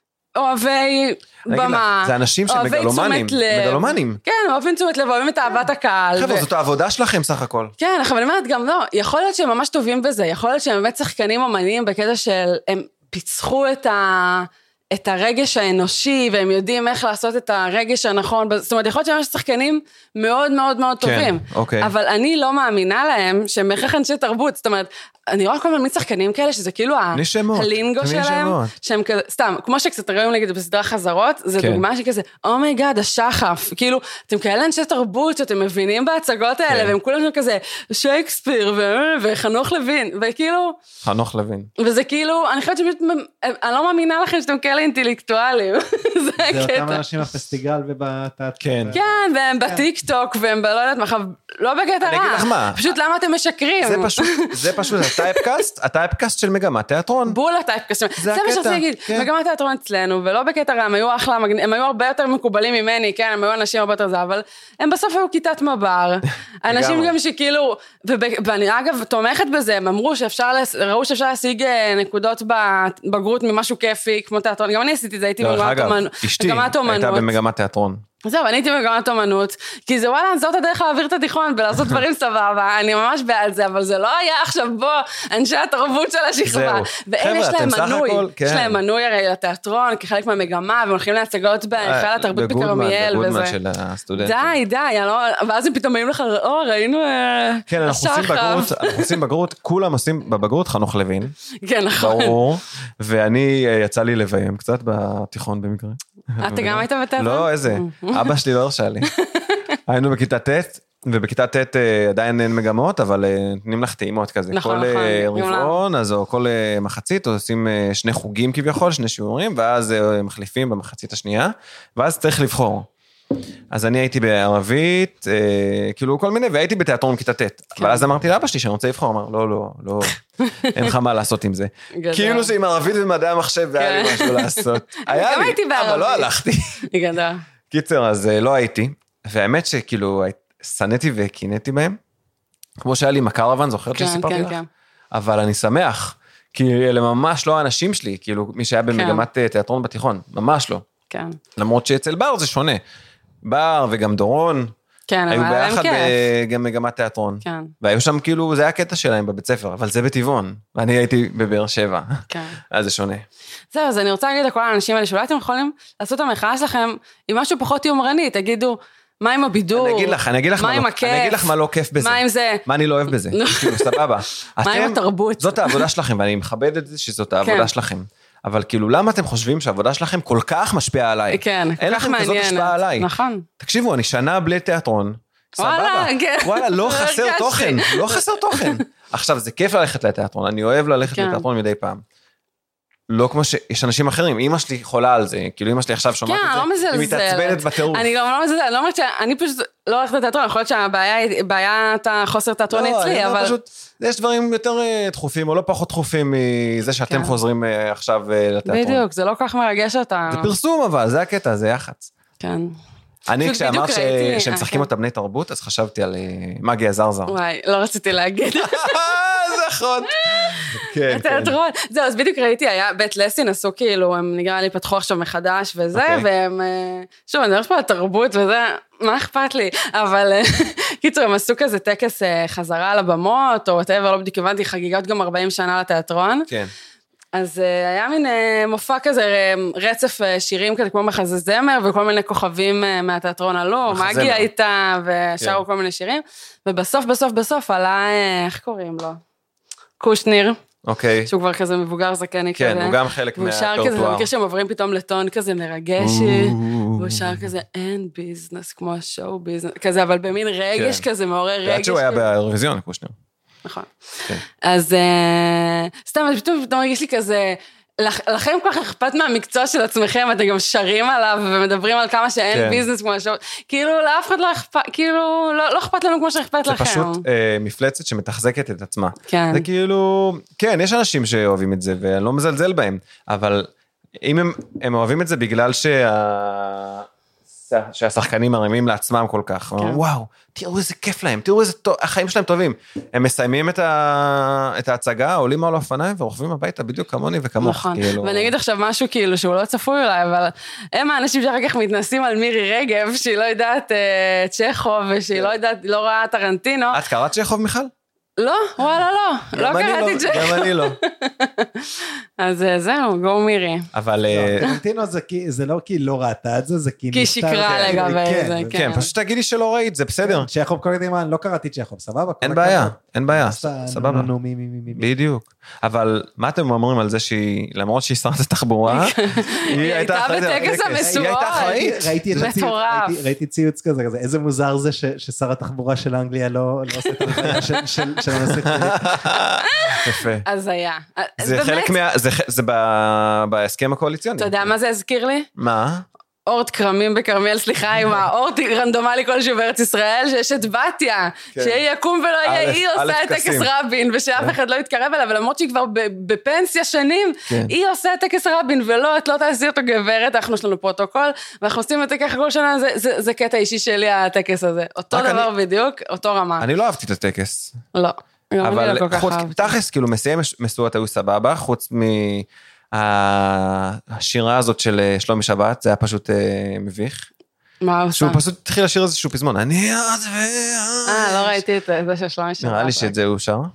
אוהבי במה, זה אנשים שהם מגלומנים, מגלומנים. כן, אוהבים תשומת לב, אוהבים את אהבת הקהל. חבר'ה, זאת העבודה שלכם סך הכל. כן, אבל אני אומרת גם לא, יכול להיות שהם ממש טובים בזה, יכול להיות שהם באמת שחקנים אומנים בקטע של, הם פיצחו את ה... את הרגש האנושי, והם יודעים איך לעשות את הרגש הנכון, זאת אומרת, יכול להיות שהם יש שחקנים מאוד מאוד מאוד טובים, כן, אוקיי. אבל אני לא מאמינה להם שהם הכרח אנשי תרבות, זאת אומרת, אני רואה כל מיני שחקנים כאלה, שזה כאילו הלינגו שלהם, שהם כזה, סתם, כמו שקצת רואים נגיד בסדרה חזרות, זה כן. דוגמה שכזה, אומייגאד, השחף, כאילו, אתם כאלה אנשי תרבות, שאתם מבינים בהצגות האלה, כן. והם כולם שם כזה, שייקספיר, ו... וחנוך לוין, וכאילו... חנוך לוין. וזה כאילו, אני חושבת שפשוט, אני לא מאמינה לכם שאתם כאלה אינטלקטואלים, זה הקטע. זה אותם אנשים בפסטיגל ובתת... כן. כן, והם בטיק טוק, והם בלא יודעת מה, לא בקטע רע. אני אגיד לך מה. פשוט למה אתם משקרים? זה פשוט, זה פשוט הטייפקאסט, הטייפקאסט של מגמת תיאטרון. בול הטייפקאסט. זה מה שרציתי להגיד, מגמת תיאטרון אצלנו, ולא בקטע רע, הם היו אחלה, הם היו הרבה יותר מקובלים ממני, כן, הם היו אנשים הרבה יותר זה, אבל הם בסוף היו כיתת מב"ר. אנשים גם שכאילו, ואני אגב תומכת בזה, הם אמרו שאפשר, ראו שאפשר להשיג נקודות בבגרות ממשהו כיפי, כמו תיאטרון. גם אני עשיתי את זה, הייתי במגמת אומנות. אשתי הייתה במגמת תיאטרון. זהו, אני הייתי במגמת אומנות, כי זה וואלה, זאת הדרך להעביר את התיכון, ולעשות דברים סבבה, אני ממש בעד זה, אבל זה לא היה עכשיו בו, אנשי התרבות של השכבה, והם יש להם מנוי, יש להם מנוי הרי לתיאטרון, כחלק מהמגמה, והם הולכים להצגות בהיכל התרבות בכרמיאל, בגודמן של הסטודנטים. די, די, ואז הם פתאום באים לך, או, ראינו כן, אנחנו עושים בגרות, כולם עושים בבגרות חנוך לוין, כן, נכון. ברור, ואני יצא לי לביים קצת בתיכון במקרה. אתה גם היית בתיאטרון? לא, איזה, אבא שלי לא הרשה לי. היינו בכיתה ט', ובכיתה ט' עדיין אין מגמות, אבל נותנים לך טעימות כזה. נכון, נכון. כל רבעון, אז או כל מחצית, עושים שני חוגים כביכול, שני שיעורים, ואז מחליפים במחצית השנייה, ואז צריך לבחור. אז אני הייתי בערבית, כאילו כל מיני, והייתי בתיאטרון כיתה ט', אבל אז אמרתי לאבא שלי שאני רוצה לבחור, אמר, לא, לא, לא, אין לך מה לעשות עם זה. כאילו שעם ערבית ומדעי המחשב, והיה לי משהו לעשות. היה לי, אבל לא הלכתי. גדול. קיצר, אז לא הייתי, והאמת שכאילו, סניתי וקינאתי בהם, כמו שהיה לי מקרוון, זוכרת שסיפרתי לך? אבל אני שמח, כי אלה ממש לא האנשים שלי, כאילו מי שהיה במגמת תיאטרון בתיכון, ממש לא. כן. למרות שאצל בר זה שונה. בר וגם דורון, כן, היו ביחד גם מגמת תיאטרון. כן. והיו שם כאילו, זה היה הקטע שלהם בבית ספר, אבל זה בטבעון, ואני הייתי בבאר שבע. כן. אז זה שונה. זהו, אז אני רוצה להגיד לכל האנשים האלה, שאולי אתם יכולים לעשות את המחאה שלכם עם משהו פחות יומרני, תגידו, מה עם הבידור? אני אגיד לך, אני אגיד לך מה, מה, לא, אני אגיד לך מה לא כיף בזה. מה עם זה? מה אני לא אוהב בזה. כאילו, סבבה. מה עם התרבות? זאת העבודה שלכם, ואני מכבד את זה שזאת העבודה שלכם. אבל כאילו, למה אתם חושבים שהעבודה שלכם כל כך משפיעה עליי? כן, אין לכם כזאת השפעה עליי. נכון. תקשיבו, אני שנה בלי תיאטרון. סבבה. וואלה, לא חסר תוכן. לא חסר תוכן. עכשיו, זה כיף ללכת לתיאטרון. אני אוהב ללכת לתיאטרון מדי פעם. לא כמו שיש אנשים אחרים, אמא שלי חולה על זה, כאילו אמא שלי עכשיו שומעת את זה, היא מתעצבנת בטירוף. אני גם לא מזלזלת, לא אומרת שאני פשוט לא הולכת לתיאטרון, יכול להיות שהבעיית החוסר תיאטרון אצלי, אבל... פשוט, יש דברים יותר דחופים, או לא פחות דחופים מזה שאתם חוזרים עכשיו לתיאטרון. בדיוק, זה לא כל כך מרגש אותה. זה פרסום אבל, זה הקטע, זה יח"צ. כן. אני כשאמרת שהם משחקים אותה בני תרבות, אז חשבתי על מגי הזרזר. וואי, לא רציתי להגיד. זה נכון. כן, כן. זהו, אז בדיוק ראיתי, היה בית לסין, עשו כאילו, הם נראה לי פתחו עכשיו מחדש וזה, והם, שוב, אני מדברת פה על תרבות וזה, מה אכפת לי? אבל קיצור, הם עשו כזה טקס חזרה על הבמות, או whatever, לא בדיוק הבנתי, חגיגות גם ארבעים שנה לתיאטרון. כן. אז היה מין מופע כזה, רצף שירים כזה, כמו מחזמר, וכל מיני כוכבים מהתיאטרון עלו, מגי הייתה, ושרו כל מיני שירים, ובסוף, בסוף, בסוף עלה, איך קוראים לו? קושניר. אוקיי. שהוא כבר כזה מבוגר זקני כזה. כן, הוא גם חלק מהפרטואר. והוא שר כזה, אני מכיר שהם עוברים פתאום לטון כזה מרגשי, והוא שר כזה, אין ביזנס, כמו השואו ביזנס, כזה, אבל במין רגש כזה, מעורר רגש. ועד שהוא היה באירוויזיון, קושניר. נכון. אז סתם, פתאום פתאום הרגיש לי כזה, לכם כל כך אכפת מהמקצוע של עצמכם, אתם גם שרים עליו ומדברים על כמה שאין ביזנס כמו השואו, כאילו לאף אחד לא אכפת, כאילו לא אכפת לנו כמו שאכפת לכם. זה פשוט מפלצת שמתחזקת את עצמה. זה כאילו, כן, יש אנשים שאוהבים את זה ואני לא מזלזל בהם, אבל אם הם אוהבים את זה בגלל שה... שהשחקנים מרימים לעצמם כל כך, וואו, תראו איזה כיף להם, תראו איזה טוב, החיים שלהם טובים, הם מסיימים את ההצגה, עולים על האופניים ורוכבים הביתה בדיוק כמוני וכמוך. נכון, ואני אגיד עכשיו משהו כאילו שהוא לא צפוי אולי, אבל הם האנשים שאחר כך מתנסים על מירי רגב, שהיא לא יודעת צ'כוב, ושהיא לא יודעת, לא רואה טרנטינו. את קראת צ'כוב מיכל? לא, וואלה לא, לא קראתי צ'כוב. גם אני לא. אז זהו, גו מירי. אבל... טרנטינו זה לא כי לא ראתה את זה, זה כי... כי שיקרה לגבי זה, כן. כן, פשוט תגידי שלא ראית, זה בסדר. צ'כוב כל כדי מה, לא קראתי צ'כוב, סבבה? אין בעיה, אין בעיה, סבבה. בדיוק. אבל מה אתם אומרים על זה שהיא, למרות שהיא שרת התחבורה, היא הייתה בטקס המסורות. היא הייתה אחראית. ראיתי ציוץ כזה, איזה מוזר זה ששר התחבורה של אנגליה לא עושה את הדבר של הנושא. יפה. אז היה. זה חלק מה... זה בהסכם הקואליציוני. אתה יודע מה זה הזכיר לי? מה? אורט קרמים בקרמיאל, סליחה, עם האורט רנדומלי כלשהו בארץ ישראל, שיש את בתיה, שהיא יקום ולא יהיה, היא עושה את טקס רבין, ושאף אחד לא יתקרב אליו, ולמרות שהיא כבר בפנסיה שנים, היא עושה את טקס רבין, ולא, את לא תעשי אותו גברת, אנחנו יש לנו פרוטוקול, ואנחנו עושים את זה ככה כל שנה, זה קטע אישי שלי, הטקס הזה. אותו דבר בדיוק, אותו רמה. אני לא אהבתי את הטקס. לא. אבל חוץ, תכלס, כאילו, מסיים מסורת היו סבבה, חוץ מהשירה הזאת של שלומי שבת, זה היה פשוט מביך. מה עושה? שהוא פשוט התחיל לשיר איזשהו פזמון, אני אז ו... אה, לא ראיתי את זה של שלומי שבת. נראה לי שאת זה הוא שר.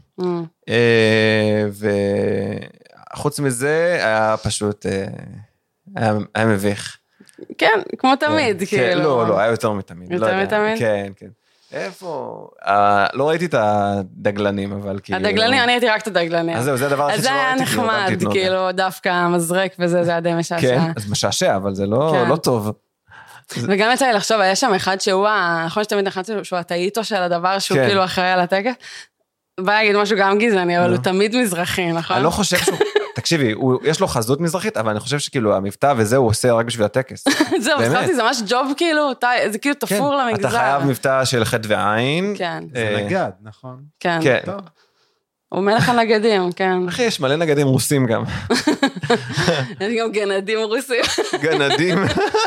וחוץ מזה, היה פשוט, היה מביך. כן, כמו תמיד, כאילו. לא, לא, היה יותר מתמיד. יותר מתמיד? כן, כן. איפה? לא ראיתי את הדגלנים, אבל כאילו... הדגלנים, אני הייתי רק את הדגלנים. אז זהו, זה הדבר הכי שלא ראיתי. אז זה היה נחמד, כאילו, דווקא מזרק וזה, זה היה די משעשע. כן, אז משעשע, אבל זה לא טוב. וגם יצא לי לחשוב, היה שם אחד שהוא, נכון שתמיד נחלתי שהוא הטעיתו של הדבר, שהוא כאילו אחראי על הטקס, בא להגיד משהו גם גזעני, אבל הוא תמיד מזרחי, נכון? אני לא חושב שהוא... תקשיבי, יש לו חזות מזרחית, אבל אני חושב שכאילו המבטא וזה הוא עושה רק בשביל הטקס. זהו, חשבתי, זה ממש ג'וב כאילו, זה כאילו תפור למגזר. אתה חייב מבטא של חטא ועין. כן. זה נגד, נכון? כן. הוא מלך הנגדים, כן. אחי, יש מלא נגדים רוסים גם. יש גם גנדים רוסים. גנדים.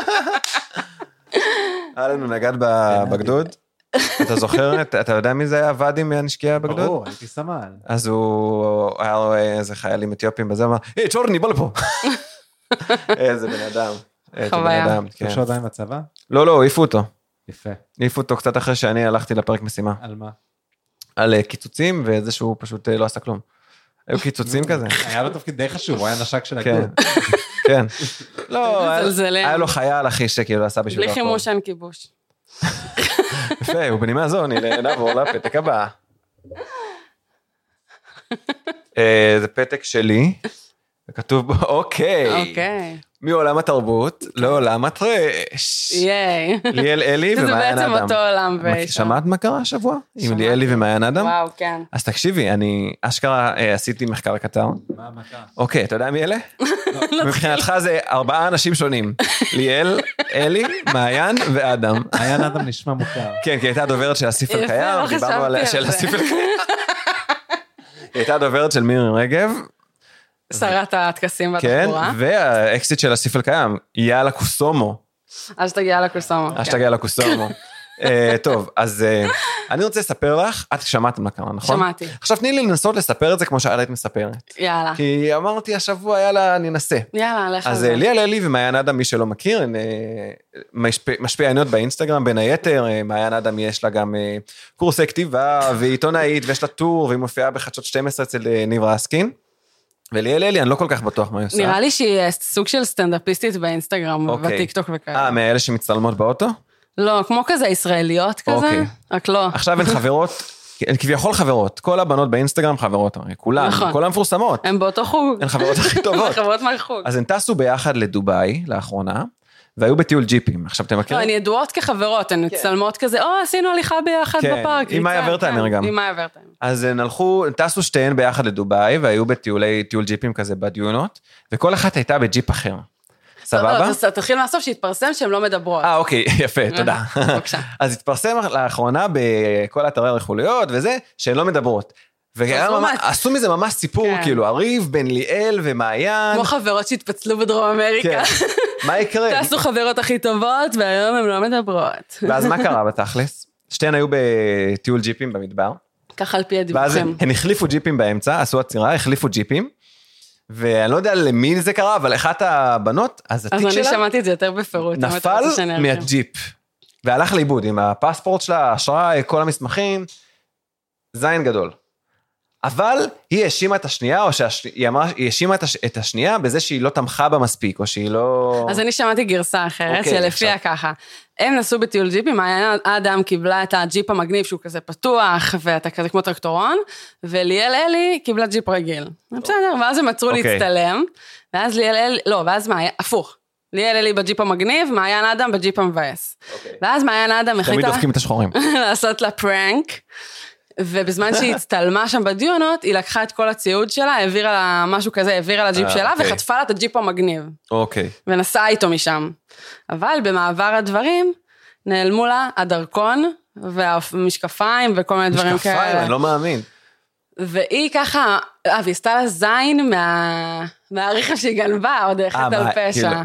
היה לנו נגד בגדוד. אתה זוכר, אתה יודע מי זה היה ואדי מהנשקייה בגדוד? ברור, הייתי סמל. אז הוא היה רואה איזה חיילים אתיופים בזה, אמר, היי, צ'ורני, בוא לפה. איזה בן אדם. חוויה. תרשו עדיין בצבא? לא, לא, העיפו אותו. יפה. העיפו אותו קצת אחרי שאני הלכתי לפרק משימה. על מה? על קיצוצים, וזה שהוא פשוט לא עשה כלום. היו קיצוצים כזה. היה לו תפקיד די חשוב, הוא היה נשק של הגדוד. כן. לא, היה לו חייל אחי שכאילו עשה בשביל... בלי חימוש אין כיבוש. יפה, הוא בנימה זו, נעבור לפתק הבא. זה פתק שלי, וכתוב בו, אוקיי. אוקיי. מעולם התרבות לעולם הטרש. ייי. ליאל אלי ומעיין אדם. זה בעצם אותו עולם. שמעת מה קרה השבוע? עם ליאל אלי ומעיין אדם? וואו, כן. אז תקשיבי, אני אשכרה עשיתי מחקר קטר. מה המחקר? אוקיי, אתה יודע מי אלה? מבחינתך זה ארבעה אנשים שונים. ליאל, אלי, מעיין ואדם. מעיין אדם נשמע מוכר. כן, כי הייתה דוברת של הסיפל קיים, דיברנו עליה של הסיפל קיים. היא הייתה דוברת של מירי רגב. שרת הטקסים בתחבורה. כן, והאקסיט של הסיפל קיים, יאללה קוסומו. אז תגיע לקוסומו. אז תגיע לקוסומו. טוב, אז אני רוצה לספר לך, את שמעת מה קרה, נכון? שמעתי. עכשיו תני לי לנסות לספר את זה כמו שהיית מספרת. יאללה. כי אמרתי השבוע, יאללה, אני אנסה. יאללה, לך על אז זה. ליה ללי ומעיין אדם, מי שלא מכיר, משפיעניות באינסטגרם, בין היתר, מעיין אדם יש לה גם קורסי כתיבה, והיא עיתונאית, ויש לה טור, והיא מופיעה בחדשות שתים עשרה אצל ניב רסקין. וליה ללי, אני לא כל כך בטוח מה היא עושה. נראה לי שהיא סוג של סטנדאפיסטית באינסטגרם, בטיקטוק וכאלה. אה, מאלה שמצטלמות באוטו? לא, כמו כזה ישראליות כזה, רק לא. עכשיו הן חברות, הן כביכול חברות, כל הבנות באינסטגרם חברות, הרי כולן, כל המפורסמות. הן באותו חוג. הן חברות הכי טובות. חברות מהחוג. אז הן טסו ביחד לדוביי לאחרונה, והיו בטיול ג'יפים. עכשיו אתם מכירים? לא, הן ידועות כחברות, הן מצלמות כזה, או, עשינו הליכה ביחד בפארק. עם מאיה ורטהיימר גם. עם מאיה ורטהיימר. אז הן הלכו, טסו שתיהן ביחד לדוביי, והיו בטיולי טיול ג'יפים כזה בדיונות, וכל אחת הייתה בג'יפ אחר. סבבה? אז תתחיל מהסוף שהתפרסם שהן לא מדברות. אה, אוקיי, יפה, תודה. אז התפרסם לאחרונה בכל אתרי הרכוליות וזה, שהן לא מדברות. ועשו מזה ממש סיפור, כאילו, הריב בין ליאל ומעיין. כמו חברות שהתפצלו בדרום אמריקה. מה יקרה? תעשו חברות הכי טובות, והיום הן לא מדברות. ואז מה קרה בתכלס? שתיהן היו בטיול ג'יפים במדבר. ככה על פי הדיווחים. ואז הן החליפו ג'יפים באמצע, עשו עצירה, החליפו ג'יפים. ואני לא יודע למי זה קרה, אבל אחת הבנות, אז התיק שלה... אז אני שמעתי את זה יותר בפירוט. נפל מהג'יפ, והלך לאיבוד עם הפספורט שלה, אשראי, כל המסמכים, זין גדול. אבל היא האשימה את השנייה, או שהיא אמרה, היא האשימה את השנייה, בזה שהיא לא תמכה בה מספיק, או שהיא לא... אז אני שמעתי גרסה אחרת, שלפיה ככה. הם נסעו בטיול ג'יפים, האדם קיבלה את הג'יפ המגניב, שהוא כזה פתוח, ואתה כזה כמו טרקטורון, וליאל אלי קיבלה ג'יפ רגיל. בסדר, ואז הם עצרו להצטלם, ואז ליאל אלי, לא, ואז מה, הפוך. ליאל אלי בג'יפ המגניב, מעיין אדם בג'יפ המבאס. ואז מעיין אדם החליטה... תמיד דופקים את השחורים. לעשות לה פרנק, ובזמן שהיא הצטלמה שם בדיונות, היא לקחה את כל הציוד שלה, העבירה לה משהו כזה, העבירה לה ג'יפ שלה, וחטפה לה את הג'יפ המגניב. אוקיי. ונסעה איתו משם. אבל במעבר הדברים, נעלמו לה הדרכון, והמשקפיים, וכל מיני דברים כאלה. משקפיים, אני לא מאמין. והיא ככה, אה, והיא עשתה לה זין מהרכב שהיא גנבה, עוד אחד על פשע.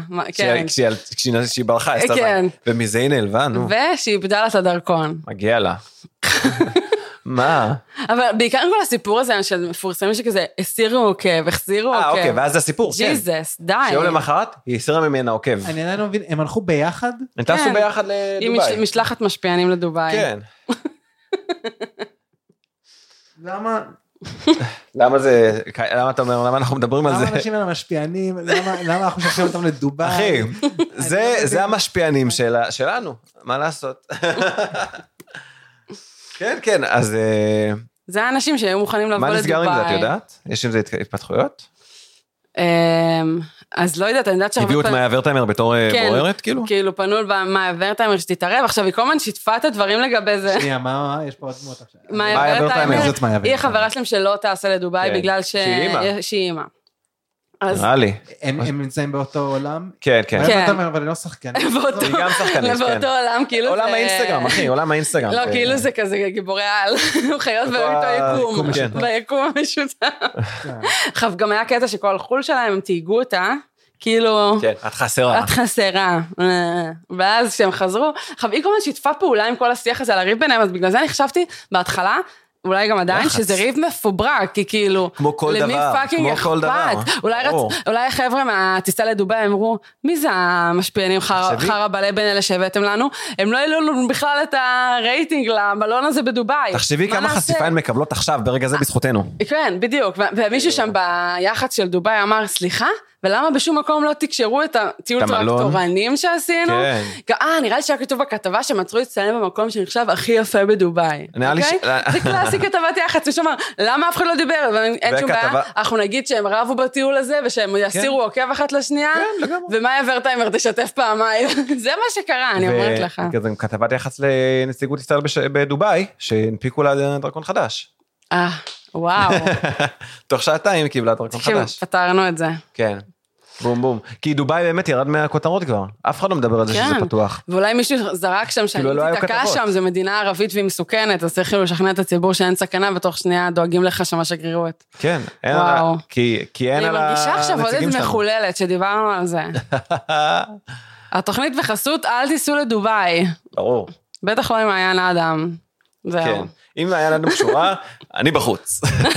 כשהיא ברחה, עשתה זין. ומזה היא נעלבה, נו. ושהיא איבדה לה את הדרכון. מגיע לה. מה? אבל בעיקר כל הסיפור הזה של מפורסמים שכזה, הסירו עוקב, החזירו עוקב. אה, אוקיי, ואז זה הסיפור, כן. ג'יזס, די. שיום למחרת, היא הסירה ממנה עוקב. אני עדיין לא מבין, הם הלכו ביחד? הם טסו ביחד לדוביי. היא משלחת משפיענים לדוביי. כן. למה? למה זה, למה אתה אומר, למה אנחנו מדברים על זה? למה אנשים האלה משפיענים, למה אנחנו שולחים אותם לדוביי? אחי, זה המשפיענים שלנו, מה לעשות? כן, כן, אז... זה האנשים שהיו מוכנים לבוא לדוביי. מה נסגר עם זה, את יודעת? יש עם זה התפתחויות? אז לא יודעת, אני יודעת שהרבה... הביאו את מאיה ורטהיימר בתור בוערת, כאילו? כאילו, פנו למאיה ורטהיימר שתתערב, עכשיו היא כל הזמן שיתפה את הדברים לגבי זה. שנייה, מה, יש פה עוד דמות עכשיו. מאיה ורטהיימר, היא החברה שלהם שלא תעשה לדוביי, בגלל שהיא אימא. נראה לי. הם נמצאים באותו עולם? כן, כן. אבל היא לא שחקנית. היא גם שחקנית, כן. באותו עולם, כאילו זה... עולם האינסטגרם, אחי, עולם האינסטגרם. לא, כאילו זה כזה גיבורי על, חיות באותו יקום, ביקום המשותף. עכשיו, גם היה קטע שכל חול שלהם, הם תהיגו אותה, כאילו... כן, את חסרה. את חסרה. ואז כשהם חזרו, עכשיו, היא כל הזמן שיתפה פעולה עם כל השיח הזה על הריב ביניהם, אז בגלל זה אני חשבתי בהתחלה, אולי גם עדיין, שזה ריב מפוברק, כי כאילו, כמו כל דבר, למי פאקינג אכפת? אולי החבר'ה מהטיסה לדוביי אמרו, מי זה המשפיענים חרא בעלי בין אלה שהבאתם לנו? הם לא העלו לנו בכלל את הרייטינג למלון הזה בדוביי. תחשבי כמה חשיפה הן מקבלות עכשיו, ברגע זה בזכותנו. כן, בדיוק, ומישהו שם ביח"צ של דוביי אמר, סליחה? ולמה בשום מקום לא תקשרו את הטיול טרקטורנים שעשינו? כן. אה, נראה לי שהיה כתוב בכתבה שמצרו להצטלם במקום שנחשב הכי יפה בדוביי. נראה לי ש... זה קלאסי כתבת יח"צ, הוא שאומר, למה אף אחד לא דיבר? אין שום בעיה, אנחנו נגיד שהם רבו בטיול הזה, ושהם יסירו עוקב אחת לשנייה, ומאיה ורטהיימר תשתף פעמיים. זה מה שקרה, אני אומרת לך. זה כתבת יח"צ לנציגות ישראל בדוביי, שהנפיקו לה דרכון חדש. אה, וואו. תוך שעתיים קיבלה דרכון חדש. פתרנו את זה. כן. בום בום. כי דוביי באמת ירד מהכותרות כבר. אף אחד לא מדבר על זה שזה פתוח. ואולי מישהו זרק שם שאני תתקע שם, זה מדינה ערבית והיא מסוכנת, אז צריך לשכנע את הציבור שאין סכנה, בתוך שנייה דואגים לך שם השגרירות. כן. וואו. כי אין על הנציגים שלנו. אני מרגישה עכשיו עוד איזה מחוללת שדיברנו על זה. התוכנית בחסות, אל תיסעו לדוביי. ברור. בטח לא עם מעיין האדם. זהו. כן, אם מעיין האדם קשורה, אני בחוץ.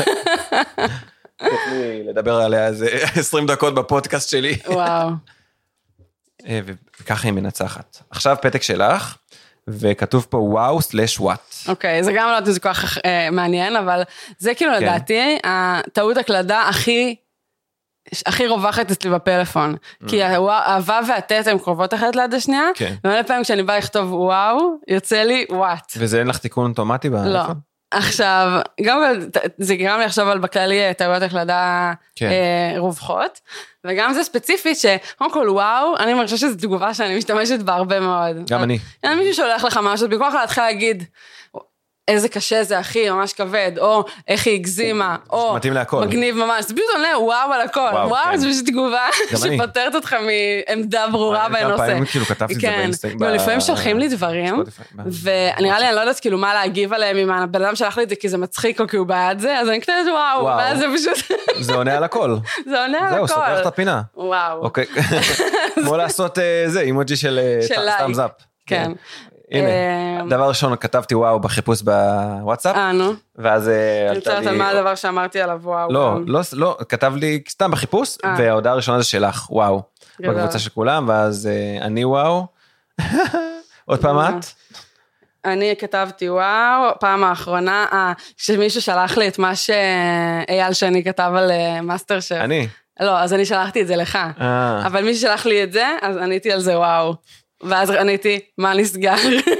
תתני לדבר עליה איזה עשרים דקות בפודקאסט שלי. וואו. וככה היא מנצחת. עכשיו פתק שלך, וכתוב פה וואו סלש וואט. אוקיי, זה גם לא זה כל כך מעניין, אבל זה כאילו לדעתי, הטעות הקלדה הכי, הכי רווחת אצלי בפלאפון. כי הוו והטט הן קרובות אחת ליד השנייה, ומלא פעמים כשאני באה לכתוב וואו, יוצא לי וואט. וזה אין לך תיקון אוטומטי באלפון? לא. עכשיו, גם זה גרם לי עכשיו על בכללי טעויות הקלדה רווחות, וגם זה ספציפית שקודם כל וואו, אני מרגישה שזו תגובה שאני משתמשת בה הרבה מאוד. גם אני. אין מישהו שהולך לך משהו, בכוח להתחיל להגיד, איזה קשה זה אחי, ממש כבד, או איך היא הגזימה, או מגניב ממש, זה פשוט עונה וואו על הכל, וואו זה פשוט תגובה שפותרת אותך מעמדה ברורה בנושא. כמה פעמים כאילו כתבתי את זה באינסטגרם. לפעמים שולחים לי דברים, ונראה לי אני לא יודעת כאילו מה להגיב עליהם, אם הבן אדם שלח לי את זה כי זה מצחיק או כי הוא בעד זה, אז אני כתבת וואו, ואז זה פשוט... זה עונה על הכל. זה עונה על הכל. זהו, סופך את הפינה. וואו. אוקיי. כמו לעשות זה, אימוג'י של thumbs up. כן. הנה, דבר ראשון, כתבתי וואו בחיפוש בוואטסאפ. אה, נו. ואז אני רוצה לדעת מה הדבר שאמרתי עליו וואו. לא, לא, לא, כתב לי סתם בחיפוש, וההודעה הראשונה זה שלך, וואו. בקבוצה של כולם, ואז אני וואו. עוד פעם את? אני כתבתי וואו, פעם האחרונה, שמישהו שלח לי את מה שאייל שני כתב על מאסטר שף. אני? לא, אז אני שלחתי את זה לך. אבל מי ששלח לי את זה, אז עניתי על זה וואו. ואז עניתי, מה נסגר?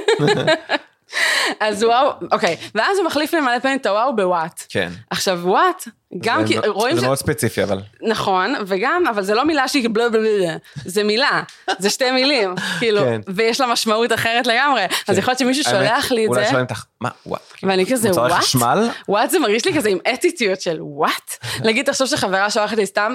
אז וואו, אוקיי, ואז הוא מחליף לי מלא פעמים את הוואו בוואט. כן. עכשיו וואט, גם כי רואים זה מאוד ספציפי, אבל. נכון, וגם, אבל זה לא מילה שהיא בלה בלה בלה, זה מילה, זה שתי מילים, כאילו, ויש לה משמעות אחרת לגמרי, אז יכול להיות שמישהו שולח לי את זה. אולי שואלים אותך, מה וואט? ואני כזה וואט? מוצרי חשמל? וואט זה מרגיש לי כזה עם אטיטיות של וואט? נגיד, תחשוב שחברה שולחת לי סתם,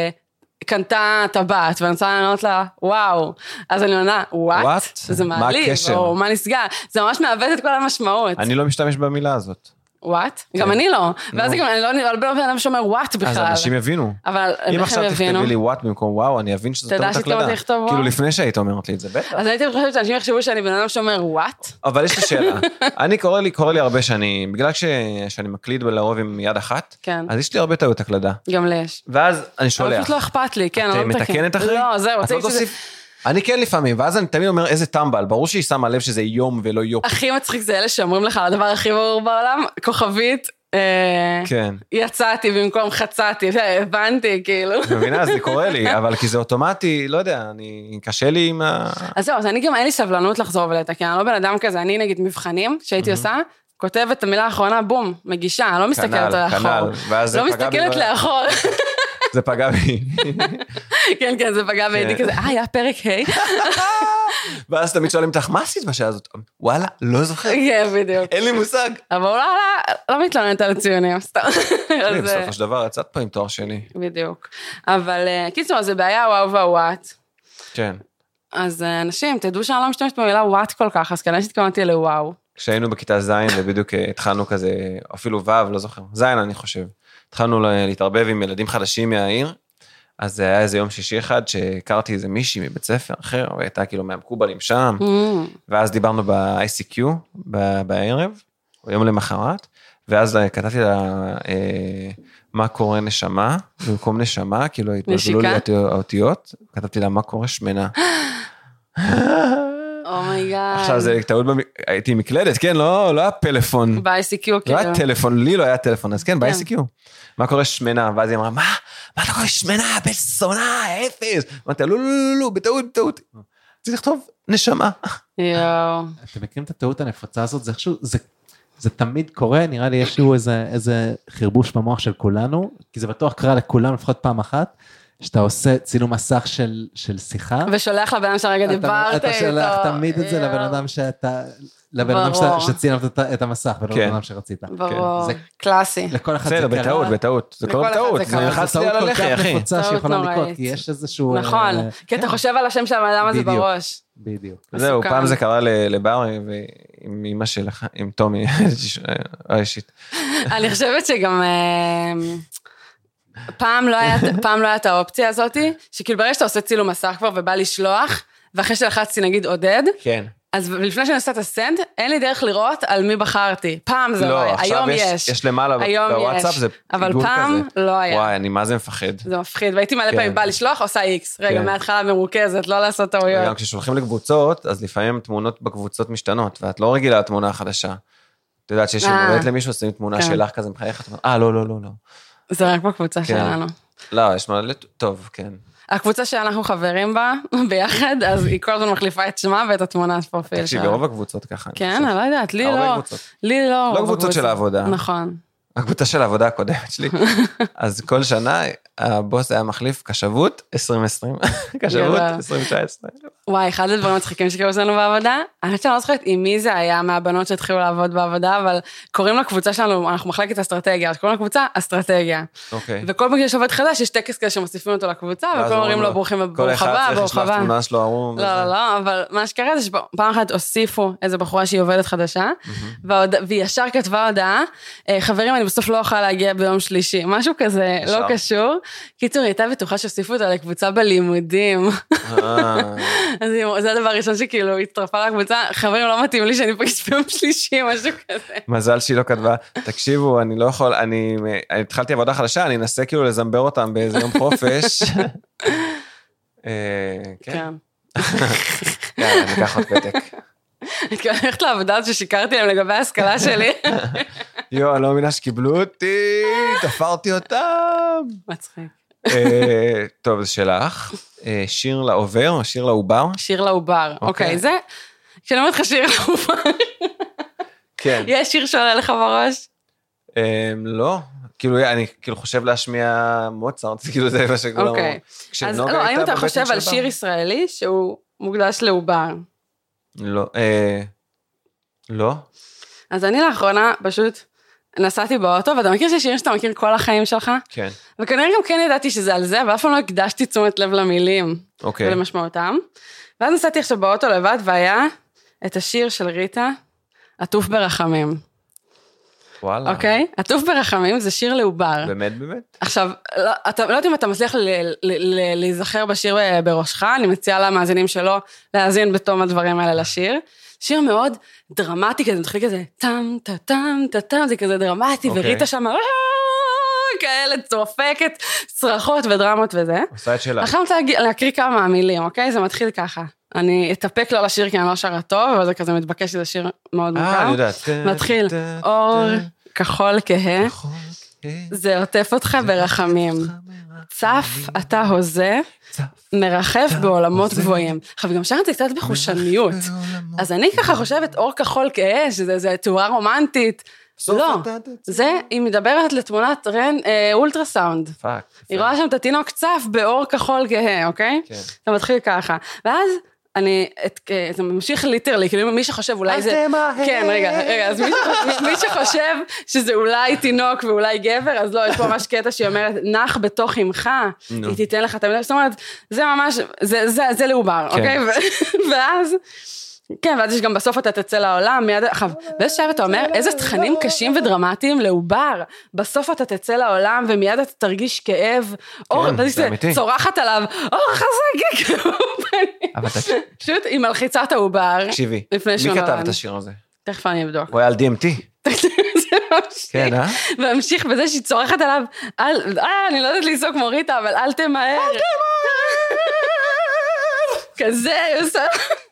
קנתה טבעת, ואני רוצה לענות לה, וואו, אז אני עונה, וואט? זה מעליב, או מה נסגר, זה ממש מעוות את כל המשמעות. אני לא משתמש במילה הזאת. וואט? גם אני לא. ואז גם אני לא בן אדם שאומר וואט בכלל. אז אנשים יבינו. אבל אם עכשיו תכתבי לי וואט במקום וואו, אני אבין שזאת טעות הקלדה. כאילו לפני שהיית אומרת לי את זה, בטח. אז הייתי חושבת שאנשים יחשבו שאני בן אדם שאומר וואט. אבל יש לי שאלה. אני קורא לי, קורא לי הרבה שנים, בגלל שאני מקליד לרוב עם יד אחת, אז יש לי הרבה טעות הקלדה. גם לי יש. ואז אני שולח. אבל פשוט לא אכפת לי, כן, את מתקנת אחרי? לא, זהו. אני כן לפעמים, ואז אני תמיד אומר איזה טמבל, ברור שהיא שמה לב שזה יום ולא יופ. הכי מצחיק זה אלה שאומרים לך, הדבר הכי ברור בעולם, כוכבית, כן. יצאתי במקום חצאתי, הבנתי, כאילו. מבינה, זה קורה לי, אבל כי זה אוטומטי, לא יודע, אני, קשה לי עם ה... אז זהו, אז אני גם אין לי סבלנות לחזור ולתקן, אני לא בן אדם כזה, אני נגיד מבחנים, שהייתי עושה, כותבת את המילה האחרונה, בום, מגישה, אני לא מסתכלת לאחור. לא מסתכלת לאחור. זה פגע בי. כן, כן, זה פגע בי, הייתי כזה, אה, היה פרק היי. ואז תמיד שואלים אותך, מה עשית בשעה הזאת? וואלה, לא זוכר. כן, בדיוק. אין לי מושג. אבל וואלה, לא מתלוננת על הציונים, סתם. בסופו של דבר, יצאת פה עם תואר שני. בדיוק. אבל, קיצור, זה בעיה וואו והוואט. כן. אז אנשים, תדעו שאני לא משתמשת במילה וואט כל כך, אז כנראה שהתכוונתי לוואו. כשהיינו בכיתה זין, ובדיוק התחלנו כזה, אפילו וו, לא זוכר, זין אני חושב. התחלנו להתערבב עם ילדים חדשים מהעיר, אז זה היה איזה יום שישי אחד, שהכרתי איזה מישהי מבית ספר אחר, והייתה כאילו מהמקובלים שם, ואז דיברנו ב-איי סי קיו, בערב, או יום למחרת, ואז כתבתי לה, מה קורה נשמה, במקום נשמה, כאילו התבלבלו לי האותיות, כתבתי לה, מה קורה שמנה. אומייגאד. עכשיו זה טעות, הייתי מקלדת, כן, לא היה פלאפון. ב-איי סי קיו, כאילו. לא היה טלפון, לי לא היה טלפון, אז כן, ב-איי סי קיו. מה קורה שמנה? ואז היא אמרה, מה? מה אתה קורא שמנה? בסונה, אפס. אמרתי, לא, לא, לא, לא, בטעות, בטעות. צריך לכתוב נשמה. יואו. אתם מכירים את הטעות הנפוצה הזאת? זה איכשהו, זה תמיד קורה, נראה לי יש לו איזה חרבוש במוח של כולנו, כי זה בטוח קרה לכולם לפחות פעם אחת, שאתה עושה צילום מסך של, של שיחה. ושולח לבן אדם שהרגע דיברת איתו. אתה שולח תמיד את זה לבן אדם שאתה, לבן אדם שצילמת את המסך, ולא לבן אדם שרצית. ברור, קלאסי. לכל אחד זה קרה. בטעות, בטעות. זה קורה בטעות, זה נכנס לי על הלחי, אחי. נפוצה שיכולה לקרות, כי יש איזשהו... נכון, כי אתה חושב על השם של האדם הזה בראש. בדיוק. זהו, פעם זה קרה לברי, ועם אמא שלך, עם תומי, אישית. אני חושבת שגם... פעם לא היה, פעם לא היה את האופציה הזאת, שכאילו ברגע שאתה עושה צילום מסך כבר ובא לשלוח, ואחרי שלחצתי נגיד עודד, כן. אז לפני שאני עושה את הסנד, אין לי דרך לראות על מי בחרתי. פעם זה לא היה, היום יש. יש, יש למעלה בוואטסאפ, זה אבל פעם לא היה. וואי, אני מה זה מפחד. זה מפחיד, והייתי מלא פעמים בא לשלוח, עושה איקס. רגע, מההתחלה מרוכזת, לא לעשות טעויות. וגם כששולחים לקבוצות, אז לפעמים תמונות בקבוצות משתנות, ואת לא רגילה לתמונה החדשה. את יודעת שיש מולדת למישהו, עושים תמונה שלך כזה מחייך, אה, לא, לא, לא, לא. זה רק בקבוצה שלנו. לא, יש מולדת, טוב, כן. הקבוצה שאנחנו חברים בה, ביחד, אז היא כל הזמן מחליפה את שמה ואת התמונת פרופיל שלה. תקשיבי, רוב הקבוצות ככה. כן, אני לא יודעת, לי לא. לי לא. לא קבוצות של העבודה. נכון. הקבוצה של העבודה הקודמת שלי. אז כל שנה הבוס היה מחליף קשבות עשרים עשרים. קשבות עשרים תשע עשרה. וואי, אחד הדברים מצחיקים שקראו לנו בעבודה, אני חושבת שאני לא זוכרת עם מי זה היה מהבנות שהתחילו לעבוד בעבודה, אבל קוראים לקבוצה שלנו, אנחנו מחלקת אסטרטגיה, אז קוראים לקבוצה אסטרטגיה. וכל פעם שיש עובד חדש, יש טקס כזה שמוסיפים אותו לקבוצה, וכל אומרים לו ברוכים וברוך הבא, ברוך הבא. לא, לא, לא, אבל מה שקרה זה שפעם אחת הוסיפו איזו בחורה שהיא עובדת חדשה, והיא ישר כתבה הודעה, חברים, אני בסוף לא אוכל להגיע ביום שלישי, משהו כזה לא קשור. קיצור, היא הייתה בטוחה שהוסיפו אותה לקבוצה בלימודים. אז זה הדבר הראשון שכאילו התטרפה לקבוצה, חברים, לא מתאים לי שאני פגש ביום שלישי, משהו כזה. מזל שהיא לא כתבה, תקשיבו, אני לא יכול, אני התחלתי עבודה חדשה, אני אנסה כאילו לזמבר אותם באיזה יום חופש. כן. כן, אני אקח עוד פתק. אני הולכת לעבודה הזאת ששיקרתי להם לגבי ההשכלה שלי. יו, אני לא מבינה שקיבלו אותי, תפרתי אותם. מצחיק. טוב, זה שלך. שיר לעובר או שיר לעובר? שיר לעובר, אוקיי, זה, כשאני אומרת לך שיר לעובר, כן. יש שיר שעולה לך בראש? לא, כאילו אני כאילו חושב להשמיע מוצרט, כאילו זה מה שכולם אומרים. אוקיי, אז לא, האם אתה חושב על שיר ישראלי שהוא מוקדש לעובר? לא, לא. אז אני לאחרונה פשוט נסעתי באוטו, ואתה מכיר ששירים שאתה מכיר כל החיים שלך? כן. וכנראה גם כן ידעתי שזה על זה, ואף פעם לא הקדשתי תשומת לב למילים. אוקיי. ולמשמעותם. ואז נסעתי עכשיו באוטו לבד, והיה את השיר של ריטה, עטוף ברחמים. וואלה. אוקיי? עטוף ברחמים זה שיר לעובר. באמת, באמת? עכשיו, לא, אתה, לא יודעת אם אתה מצליח ל, ל, ל, להיזכר בשיר בראשך, אני מציעה למאזינים שלו להאזין בתום הדברים האלה לשיר. שיר מאוד דרמטי, כזה מתחיל כזה, טם, טם, טם, טם, זה כזה דרמטי, וריטה שם, כאלה צורפקת, צרחות ודרמות וזה. עושה את שלה. עכשיו אני רוצה להקריא כמה מהמילים, אוקיי? זה מתחיל ככה. אני אתאפק לו לשיר, כי אני לא שרה טוב, אבל זה כזה מתבקש, שזה שיר מאוד מוכר. אה, אני יודעת. מתחיל, אור, כחול כהה, זה עוטף אותך ברחמים. צף, אתה הוזה, מרחף בעולמות גבוהים. עכשיו, גם שרתי קצת בחושניות. אז אני ככה חושבת, אור כחול כהה, שזה תאורה רומנטית. לא, זה, היא מדברת לתמונת אולטרסאונד. היא רואה שם את התינוק צף באור כחול כהה, אוקיי? זה מתחיל ככה. ואז אני, זה ממשיך ליטרלי, כאילו מי שחושב אולי זה... כן, רגע, רגע, אז מי שחושב שזה אולי תינוק ואולי גבר, אז לא, יש פה ממש קטע שהיא אומרת, נח בתוך עמך, היא תיתן לך את המילה, זאת אומרת, זה ממש, זה לעובר, אוקיי? ואז... כן, ואז יש גם בסוף אתה תצא לעולם, מיד, עכשיו, באיזה שעה אתה אומר, איזה תכנים קשים ודרמטיים לעובר, בסוף אתה תצא לעולם, ומיד אתה תרגיש כאב, כן, זה אמיתי. צורחת עליו, אור חזק, פשוט היא מלחיצה את העובר. תקשיבי, מי כתב את השיר הזה? תכף אני אבדוק. הוא היה על די אם טי. כן, אה? והמשיך בזה שהיא צורחת עליו, אה, אני לא יודעת לזעוק כמו ריטה, אבל אל תמהר. אל תמהר. כזה, יוסף.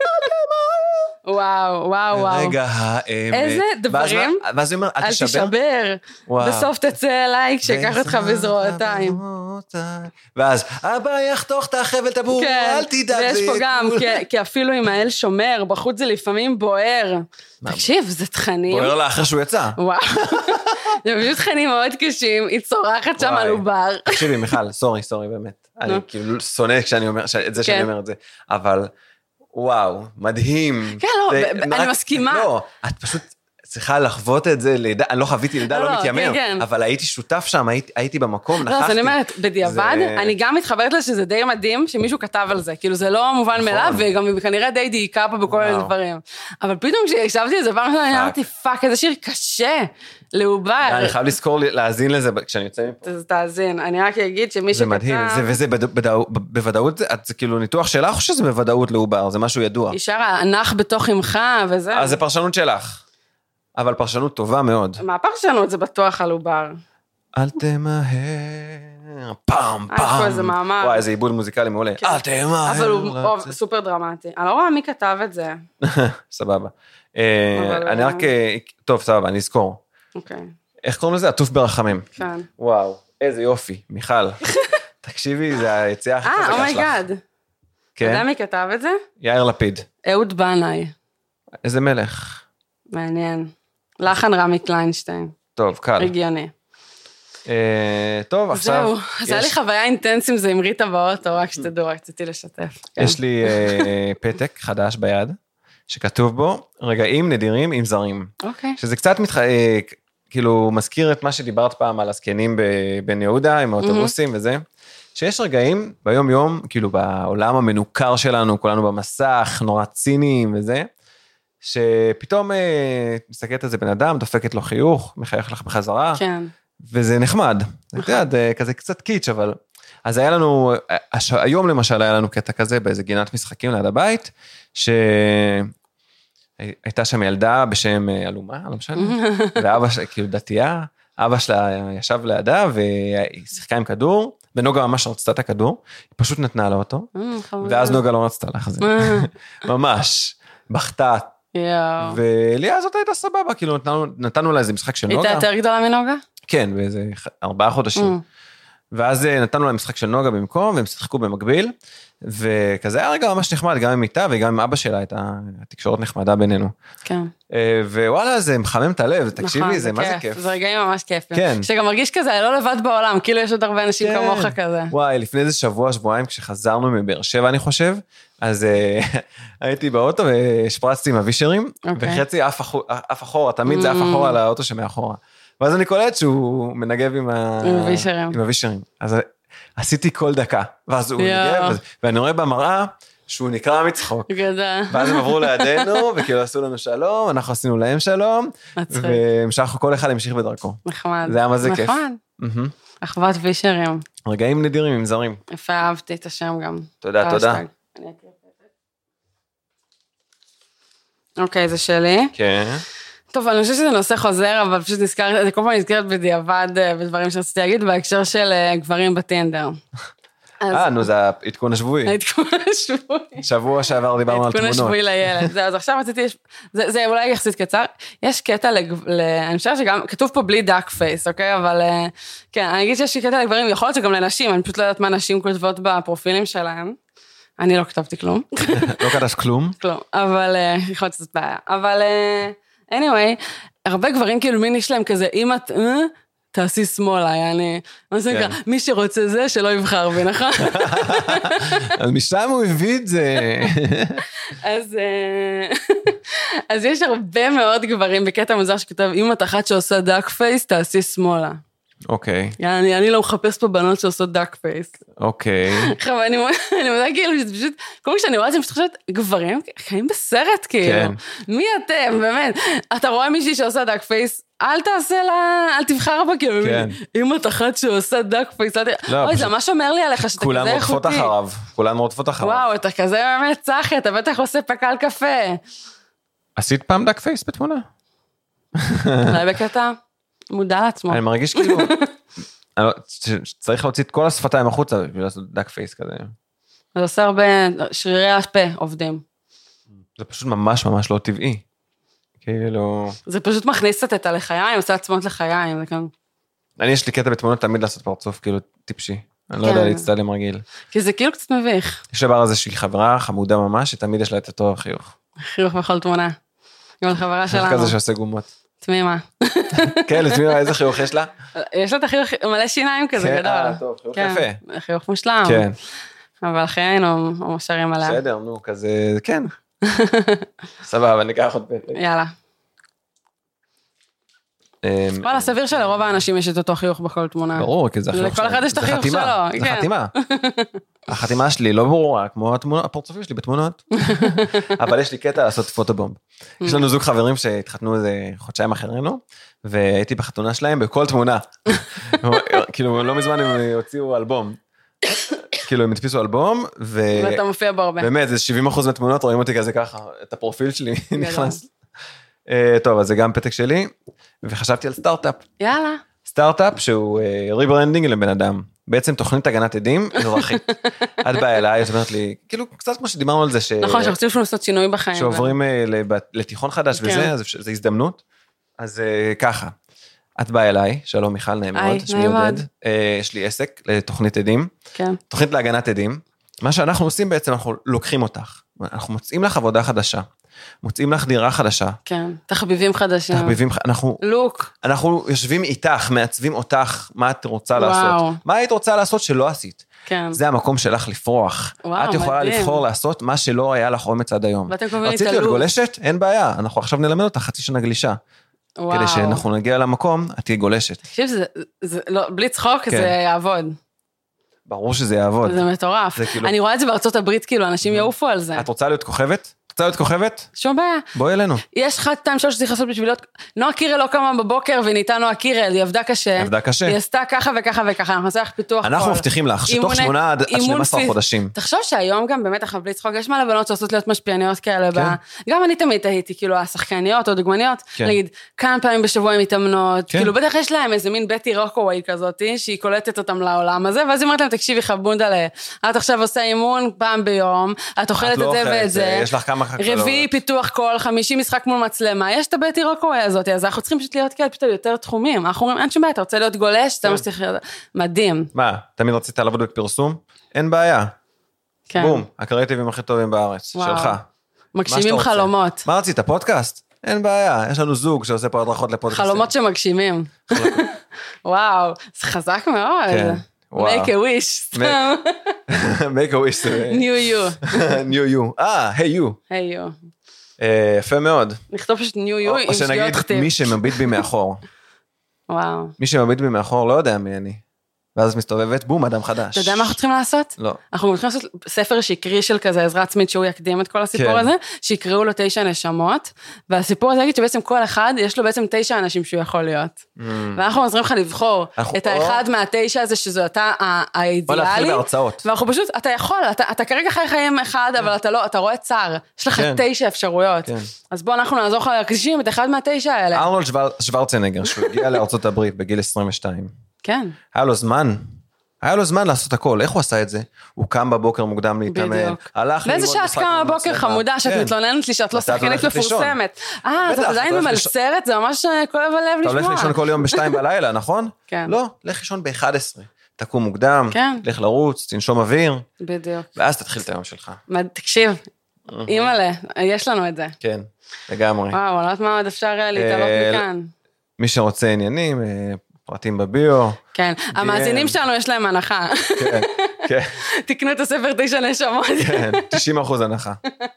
וואו, וואו, וואו. רגע האמת. איזה דברים, ואז היא אומר, אל תשבר. אל תשבר. בסוף תצא אליי כשקח אותך בזרועותיים. ואז, אבא יחתוך את החבל טבור, אל תדאג. ויש פה גם, כי אפילו אם האל שומר, בחוץ זה לפעמים בוער. תקשיב, זה תכנים. בוער לה אחרי שהוא יצא. וואו. זה פשוט תכנים מאוד קשים, היא צורחת שם על עובר. תקשיבי, מיכל, סורי, סורי, באמת. אני כאילו שונא כשאני אומר, את זה שאני אומר את זה. אבל... וואו, מדהים. כן, לא, אני מסכימה. לא, את פשוט צריכה לחוות את זה, אני לא חוויתי לידה, לא מתיימר, אבל הייתי שותף שם, הייתי במקום, נחפתי. לא, אז אני אומרת, בדיעבד, אני גם מתחברת לה שזה די מדהים, שמישהו כתב על זה, כאילו זה לא מובן מאליו, וגם כנראה די דייקה פה בכל מיני דברים. אבל פתאום כשהקשבתי לזה, פעם אני אמרתי, פאק, איזה שיר קשה, לעובר. אני חייב לזכור להאזין לזה כשאני יוצא מפה. אז תאזין, אני רק אגיד שמי שכתב... זה מדהים, וזה בוודאות, זה כאילו ניתוח שלך או שזה בוודאות לעובר, זה משהו ידוע. היא שרה, ענך בתוך עמך וזה. אז זה פרשנות שלך. אבל פרשנות טובה מאוד. מה פרשנות? זה בטוח על עובר. אל תמהר, פעם, פעם. יש פה איזה מאמר. וואי, איזה עיבוד מוזיקלי מעולה. אל תמהר. אבל הוא סופר דרמטי. אני לא רואה מי כתב את זה. סבבה. אני רק, טוב, סבבה, אני אזכור. אוקיי. איך קוראים לזה? עטוף ברחמים. כן. וואו, איזה יופי, מיכל. תקשיבי, זה היציאה הכי חזקה שלך. אה, אומייגאד. אתה יודע מי כתב את זה? יאיר לפיד. אהוד בנאי. איזה מלך. מעניין. לחן רמי קליינשטיין. טוב, קל. רגיוני. טוב, עכשיו... זהו, אז היה לי חוויה אינטנסים, זה עם ריטה באוטו, רק שתדעו, רק רציתי לשתף. יש לי פתק חדש ביד, שכתוב בו, רגעים נדירים עם זרים. אוקיי. שזה קצת כאילו מזכיר את מה שדיברת פעם על הזקנים בבן יהודה, עם האוטובוסים וזה, שיש רגעים ביום יום, כאילו בעולם המנוכר שלנו, כולנו במסך, נורא ציניים וזה, שפתאום מסתכלת על זה בן אדם, דופקת לו חיוך, מחייך לך בחזרה, כן. וזה נחמד, אתה יודע, כזה קצת קיץ', אבל, אז היה לנו, היום למשל היה לנו קטע כזה, באיזה גינת משחקים ליד הבית, שהייתה שם ילדה בשם אלומה, לא משנה, ואבא שלה, כאילו דתייה, אבא שלה ישב לידה, והיא שיחקה עם כדור, ונוגה ממש רצתה את הכדור, היא פשוט נתנה לו אותו, ואז נוגה לא רצתה לך זה, ממש, בכתה, וליה הזאת הייתה סבבה, כאילו נתנו לה איזה משחק של נוגה. הייתה יותר גדולה מנוגה? כן, באיזה ארבעה חודשים. ואז נתנו לה משחק של נוגה במקום, והם שיחקו במקביל, וכזה היה רגע ממש נחמד, גם עם איתה וגם עם אבא שלה, הייתה תקשורת נחמדה בינינו. כן. ווואלה, זה מחמם את הלב, תקשיבי, זה מה זה כיף. זה רגעים ממש כיף. כן. שגם מרגיש כזה, לא לבד בעולם, כאילו יש עוד הרבה אנשים כמוך כזה. וואי, לפני איזה שבוע, שבועיים, כשחזרנו מבאר שבע, אני חושב, אז הייתי באוטו והשפרצתי עם הווישרים, וחצי אף אחורה, תמיד זה אף אחורה על האוטו שמאחורה. ואז אני קולט שהוא מנגב עם הווישרים. אז עשיתי כל דקה, ואז הוא מנגב, ואני רואה במראה שהוא נקרא מצחוק. גדל. ואז הם עברו לידינו, וכאילו עשו לנו שלום, אנחנו עשינו להם שלום, והמשכנו כל אחד המשיך בדרכו. נחמד. זה היה מה זה כיף. נחמד. אחוות וישרים. רגעים נדירים עם זרים. יפה, אהבתי את השם גם. תודה, תודה. אוקיי, זה שלי. כן. טוב, אני חושבת שזה נושא חוזר, אבל פשוט נזכרת, זה כל פעם נזכרת בדיעבד בדברים שרציתי להגיד, בהקשר של גברים בטינדר. אה, נו, זה העדכון השבועי. העדכון השבועי. שבוע שעבר דיברנו על תמונות. העדכון השבועי לילד. זהו, אז עכשיו רציתי, זה אולי יחסית קצר, יש קטע, אני חושבת שגם, כתוב פה בלי דאק פייס, אוקיי? אבל כן, אני אגיד שיש קטע לגברים, יכול להיות שגם לנשים, אני פשוט לא יודעת מה נשים כותבות בפרופילים שלהם. אני לא כתבתי כלום. לא כתבת כלום? כלום, אבל יכול להיות שזאת בעיה. אבל anyway, הרבה גברים כאילו מין יש להם כזה, אם את, תעשי שמאלה, יעני, מה זה נקרא, מי שרוצה זה, שלא יבחר בי, נכון? אז משם הוא הביא את זה. אז יש הרבה מאוד גברים בקטע מוזר שכתב, אם את אחת שעושה דאק פייס, תעשי שמאלה. אוקיי. יעני, אני לא מחפש פה בנות שעושות דאק פייס. אוקיי. עכשיו, אני מודה כאילו, פשוט, כל מי שאני רואה את זה, אני חושבת, גברים חיים בסרט, כאילו. מי אתם, באמת? אתה רואה מישהי שעושה דאק פייס, אל תעשה לה, אל תבחר בה, כאילו, אם את אחת שעושה דאק פייס, אוי, זה ממש אומר לי עליך, שאתה כזה איכותי. כולן רודפות אחריו, כולן רודפות אחריו. וואו, אתה כזה באמת צחי, אתה בטח עושה פקל קפה. עשית פעם דאק פייס בתמונה? אולי בקטע. מודע לעצמו. אני מרגיש כאילו, צריך להוציא את כל השפתיים החוצה, בשביל לעשות דאק פייס כזה. זה עושה הרבה, שרירי הפה עובדים. זה פשוט ממש ממש לא טבעי. כאילו... זה פשוט מכניס את הלחיים, עושה עצמות לחיים, זה כאן. אני יש לי קטע בתמונות תמיד לעשות פרצוף, כאילו טיפשי. אני לא יודע להצטלם רגיל. כי זה כאילו קצת מביך. יש לבר הזה שהיא חברה חמודה ממש, שתמיד יש לה את אותו חיוך. חיוך בכל תמונה. גם לחברה שלנו. כזה שעושה גומות. תמימה. כן, לתמימה, איזה חיוך יש לה? יש לה את החיוך מלא שיניים כזה גדול. אה, טוב, חיוך יפה. חיוך מושלם. כן. אבל חיינו מושרים עליה. בסדר, נו, כזה, כן. סבבה, אני אקח עוד פתק. יאללה. וואלה, סביר שלרוב האנשים יש את אותו חיוך בכל תמונה. ברור, כי זה החיוך שלו. לכל אחד יש את החיוך שלו. זה חתימה. החתימה שלי לא ברורה, כמו הפרצופים שלי בתמונות. אבל יש לי קטע לעשות פוטובומב. יש לנו זוג חברים שהתחתנו איזה חודשיים אחרינו, והייתי בחתונה שלהם בכל תמונה. כאילו, לא מזמן הם הוציאו אלבום. כאילו, הם הדפיסו אלבום, ואתה מופיע בו הרבה. באמת, זה שבעים אחוז מהתמונות, רואים אותי כזה ככה, את הפרופיל שלי נכנס. טוב, אז זה גם פתק שלי, וחשבתי על סטארט-אפ. יאללה. סטארט-אפ שהוא ריברנדינג לבן אדם. בעצם תוכנית הגנת עדים אזרחית. את באה אליי, את אומרת לי, כאילו, קצת כמו שדיברנו על זה, ש... נכון, שרוצים שלנו לעשות שינוי בחיים. שעוברים לתיכון חדש וזה, אז זה הזדמנות. אז ככה, את באה אליי, שלום מיכל, נעים מאוד, שמי עודד. יש לי עסק לתוכנית עדים. תוכנית להגנת עדים. מה שאנחנו עושים בעצם, אנחנו לוקחים אותך. אנחנו מוצאים לך עבודה חדשה. מוצאים לך דירה חדשה. כן, תחביבים חדשים. תחביבים, אנחנו... לוק. אנחנו יושבים איתך, מעצבים אותך, מה את רוצה לעשות. מה היית רוצה לעשות שלא עשית. כן. זה המקום שלך לפרוח. את יכולה לבחור לעשות מה שלא היה לך אומץ עד היום. רצית להיות גולשת? אין בעיה. אנחנו עכשיו נלמד אותך חצי שנה גלישה. כדי שאנחנו נגיע למקום, את תהיה גולשת. תקשיב, בלי צחוק זה יעבוד. ברור שזה יעבוד. זה מטורף. אני רואה את זה בארצות הברית, כאילו, אנשים יעופו על זה. את רוצה להיות כוכבת? רוצה להיות כוכבת? שום בעיה. בואי אלינו. יש אחד, שתיים, שלוש שצריך לעשות בשביל להיות... נועה קירל לא קמה בבוקר וניתה נועה קירל, היא עבדה קשה. עבדה קשה. היא עשתה ככה וככה וככה, אנחנו נעשה לך פיתוח. אנחנו מבטיחים לך שתוך שמונה עד שנים עשר חודשים. תחשוב שהיום גם באמת אחר בלי צחוק, יש מלא בנות שעושות להיות משפיעניות כאלה. גם אני תמיד הייתי, כאילו, השחקניות או דוגמניות, להגיד, כמה פעמים בשבוע הן מתאמנות, כאילו, בטח יש להם איזה מין בטי רוקווי כזאת, שהיא קולטת אותם לעולם הזה, ואז היא אומרת להם, תקשיבי, חבונדלה, את עכשיו עושה אימון פעם ביום, את אוכלת את זה ואת זה. יש לך כמה רביעי פיתוח כל, חמישי משחק מול מצלמה, יש את הבטי רוקווי הזאת, אז אנחנו צריכים פשוט להיות כאלה פתאום יותר תחומים, אנחנו אומרים, אין שום בעיה, אתה רוצה להיות גולש, זה מה שצריך להיות, מדהים. מה, תמיד רצית לעבוד בפרסום? אין בעיה. בום, הקריאטיבים הכי טובים בארץ, שלך. מגשימים חלומות. מה רצית, פודקאסט? אין בעיה, יש לנו זוג שעושה פה הדרכות לפודקאסטים. חלומות שמגשימים. וואו, זה חזק מאוד. make a wish. make a wish. new you. new you. אה, hey you. hey you. יפה מאוד. נכתוב פשוט new you. או שנגיד מי שמביט בי מאחור. וואו. מי שמביט בי מאחור לא יודע מי אני. ואז מסתובבת, בום, אדם חדש. אתה יודע מה אנחנו צריכים לעשות? לא. אנחנו צריכים לעשות ספר שיקרי של כזה, עזרה עצמית שהוא יקדים את כל הסיפור הזה, שיקראו לו תשע נשמות, והסיפור הזה יגיד שבעצם כל אחד, יש לו בעצם תשע אנשים שהוא יכול להיות. ואנחנו עוזרים לך לבחור את האחד מהתשע הזה, שזו אתה האידיאלי. או להתחיל בהרצאות. ואנחנו פשוט, אתה יכול, אתה כרגע חי חיים אחד, אבל אתה לא, אתה רואה צער. יש לך תשע אפשרויות. אז בוא אנחנו נעזור לך להקדישים את אחד מהתשע האלה. ארנולד שוורצנגר, שהוא הגיע לארצות הברית בגיל עשרים ושתיים. כן. היה לו זמן, היה לו זמן לעשות הכל, איך הוא עשה את זה? הוא קם בבוקר מוקדם להתאמן, הלך באיזה שעת קמה בבוקר חמודה, שאת מתלוננת לי שאת לא שחקנית מפורסמת. אה, אתה עדיין ממלצרת, זה ממש כואב הלב לשמוע. אתה הולך לישון כל יום בשתיים בלילה, נכון? כן. לא, לך לישון ב-אחת עשרה, תקום מוקדם, לך לרוץ, תנשום אוויר, בדיוק. ואז תתחיל את היום שלך. תקשיב, אימא'לה, יש לנו את זה. כן, לגמרי. וואו, לא יודעת מה עוד אפשר להתעלות מכאן. מי שרוצה עניינים, פרטים בביו. כן, המאזינים שלנו יש להם הנחה. כן, כן. תקנו את הספר תשע נשמות. כן, תשעים אחוז הנחה.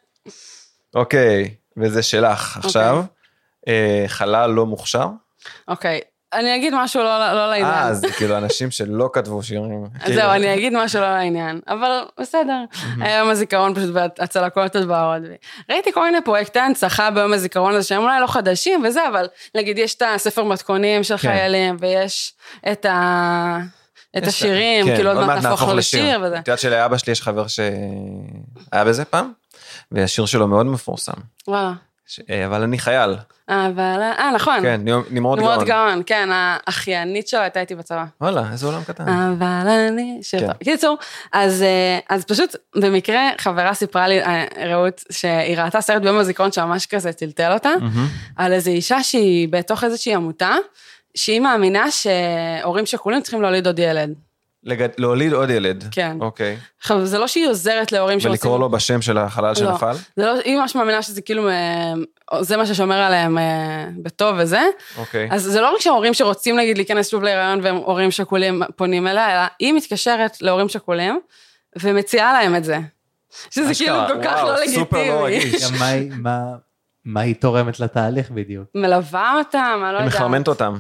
אוקיי, וזה שלך עכשיו. חלל לא מוכשר? אוקיי, אני אגיד משהו לא לעניין. אה, זה כאילו אנשים שלא כתבו שירים. זהו, אני אגיד משהו לא לעניין, אבל בסדר. היום הזיכרון פשוט הצלקות הדברות. ראיתי כל מיני פרויקטי הנצחה ביום הזיכרון הזה, שהם אולי לא חדשים וזה, אבל נגיד יש את הספר מתכונים של חיילים, ויש את ה... את השירים, כאילו עוד מעט נהפוך לשיר וזה. את יודעת שלאבא שלי יש חבר שהיה בזה פעם, והשיר שלו מאוד מפורסם. וואלה. אבל אני חייל. אבל, אה, נכון. כן, נמרוד גאון. נמרוד גאון, כן, האחיינית שלו הייתה איתי בצבא. וואלה, איזה עולם קטן. אבל אני... קיצור, אז פשוט במקרה חברה סיפרה לי, רעות, שהיא ראתה סרט ביום הזיכרון שממש כזה טלטל אותה, על איזו אישה שהיא בתוך איזושהי עמותה, שהיא מאמינה שהורים שכולים צריכים להוליד עוד ילד. להוליד עוד ילד. כן. אוקיי. עכשיו, זה לא שהיא עוזרת להורים שרוצים... ולקרוא לו בשם של החלל שנפל? זה לא, היא ממש מאמינה שזה כאילו, זה מה ששומר עליהם בטוב וזה. אוקיי. אז זה לא רק שההורים שרוצים, נגיד, להיכנס שוב להיריון, והם הורים שכולים פונים אליה, אלא היא מתקשרת להורים שכולים, ומציעה להם את זה. שזה כאילו כל כך לא לגיטימי. מה מה היא תורמת לתהליך בדיוק? מלווה אותם, אני לא יודעת. היא מחרמנת אותם.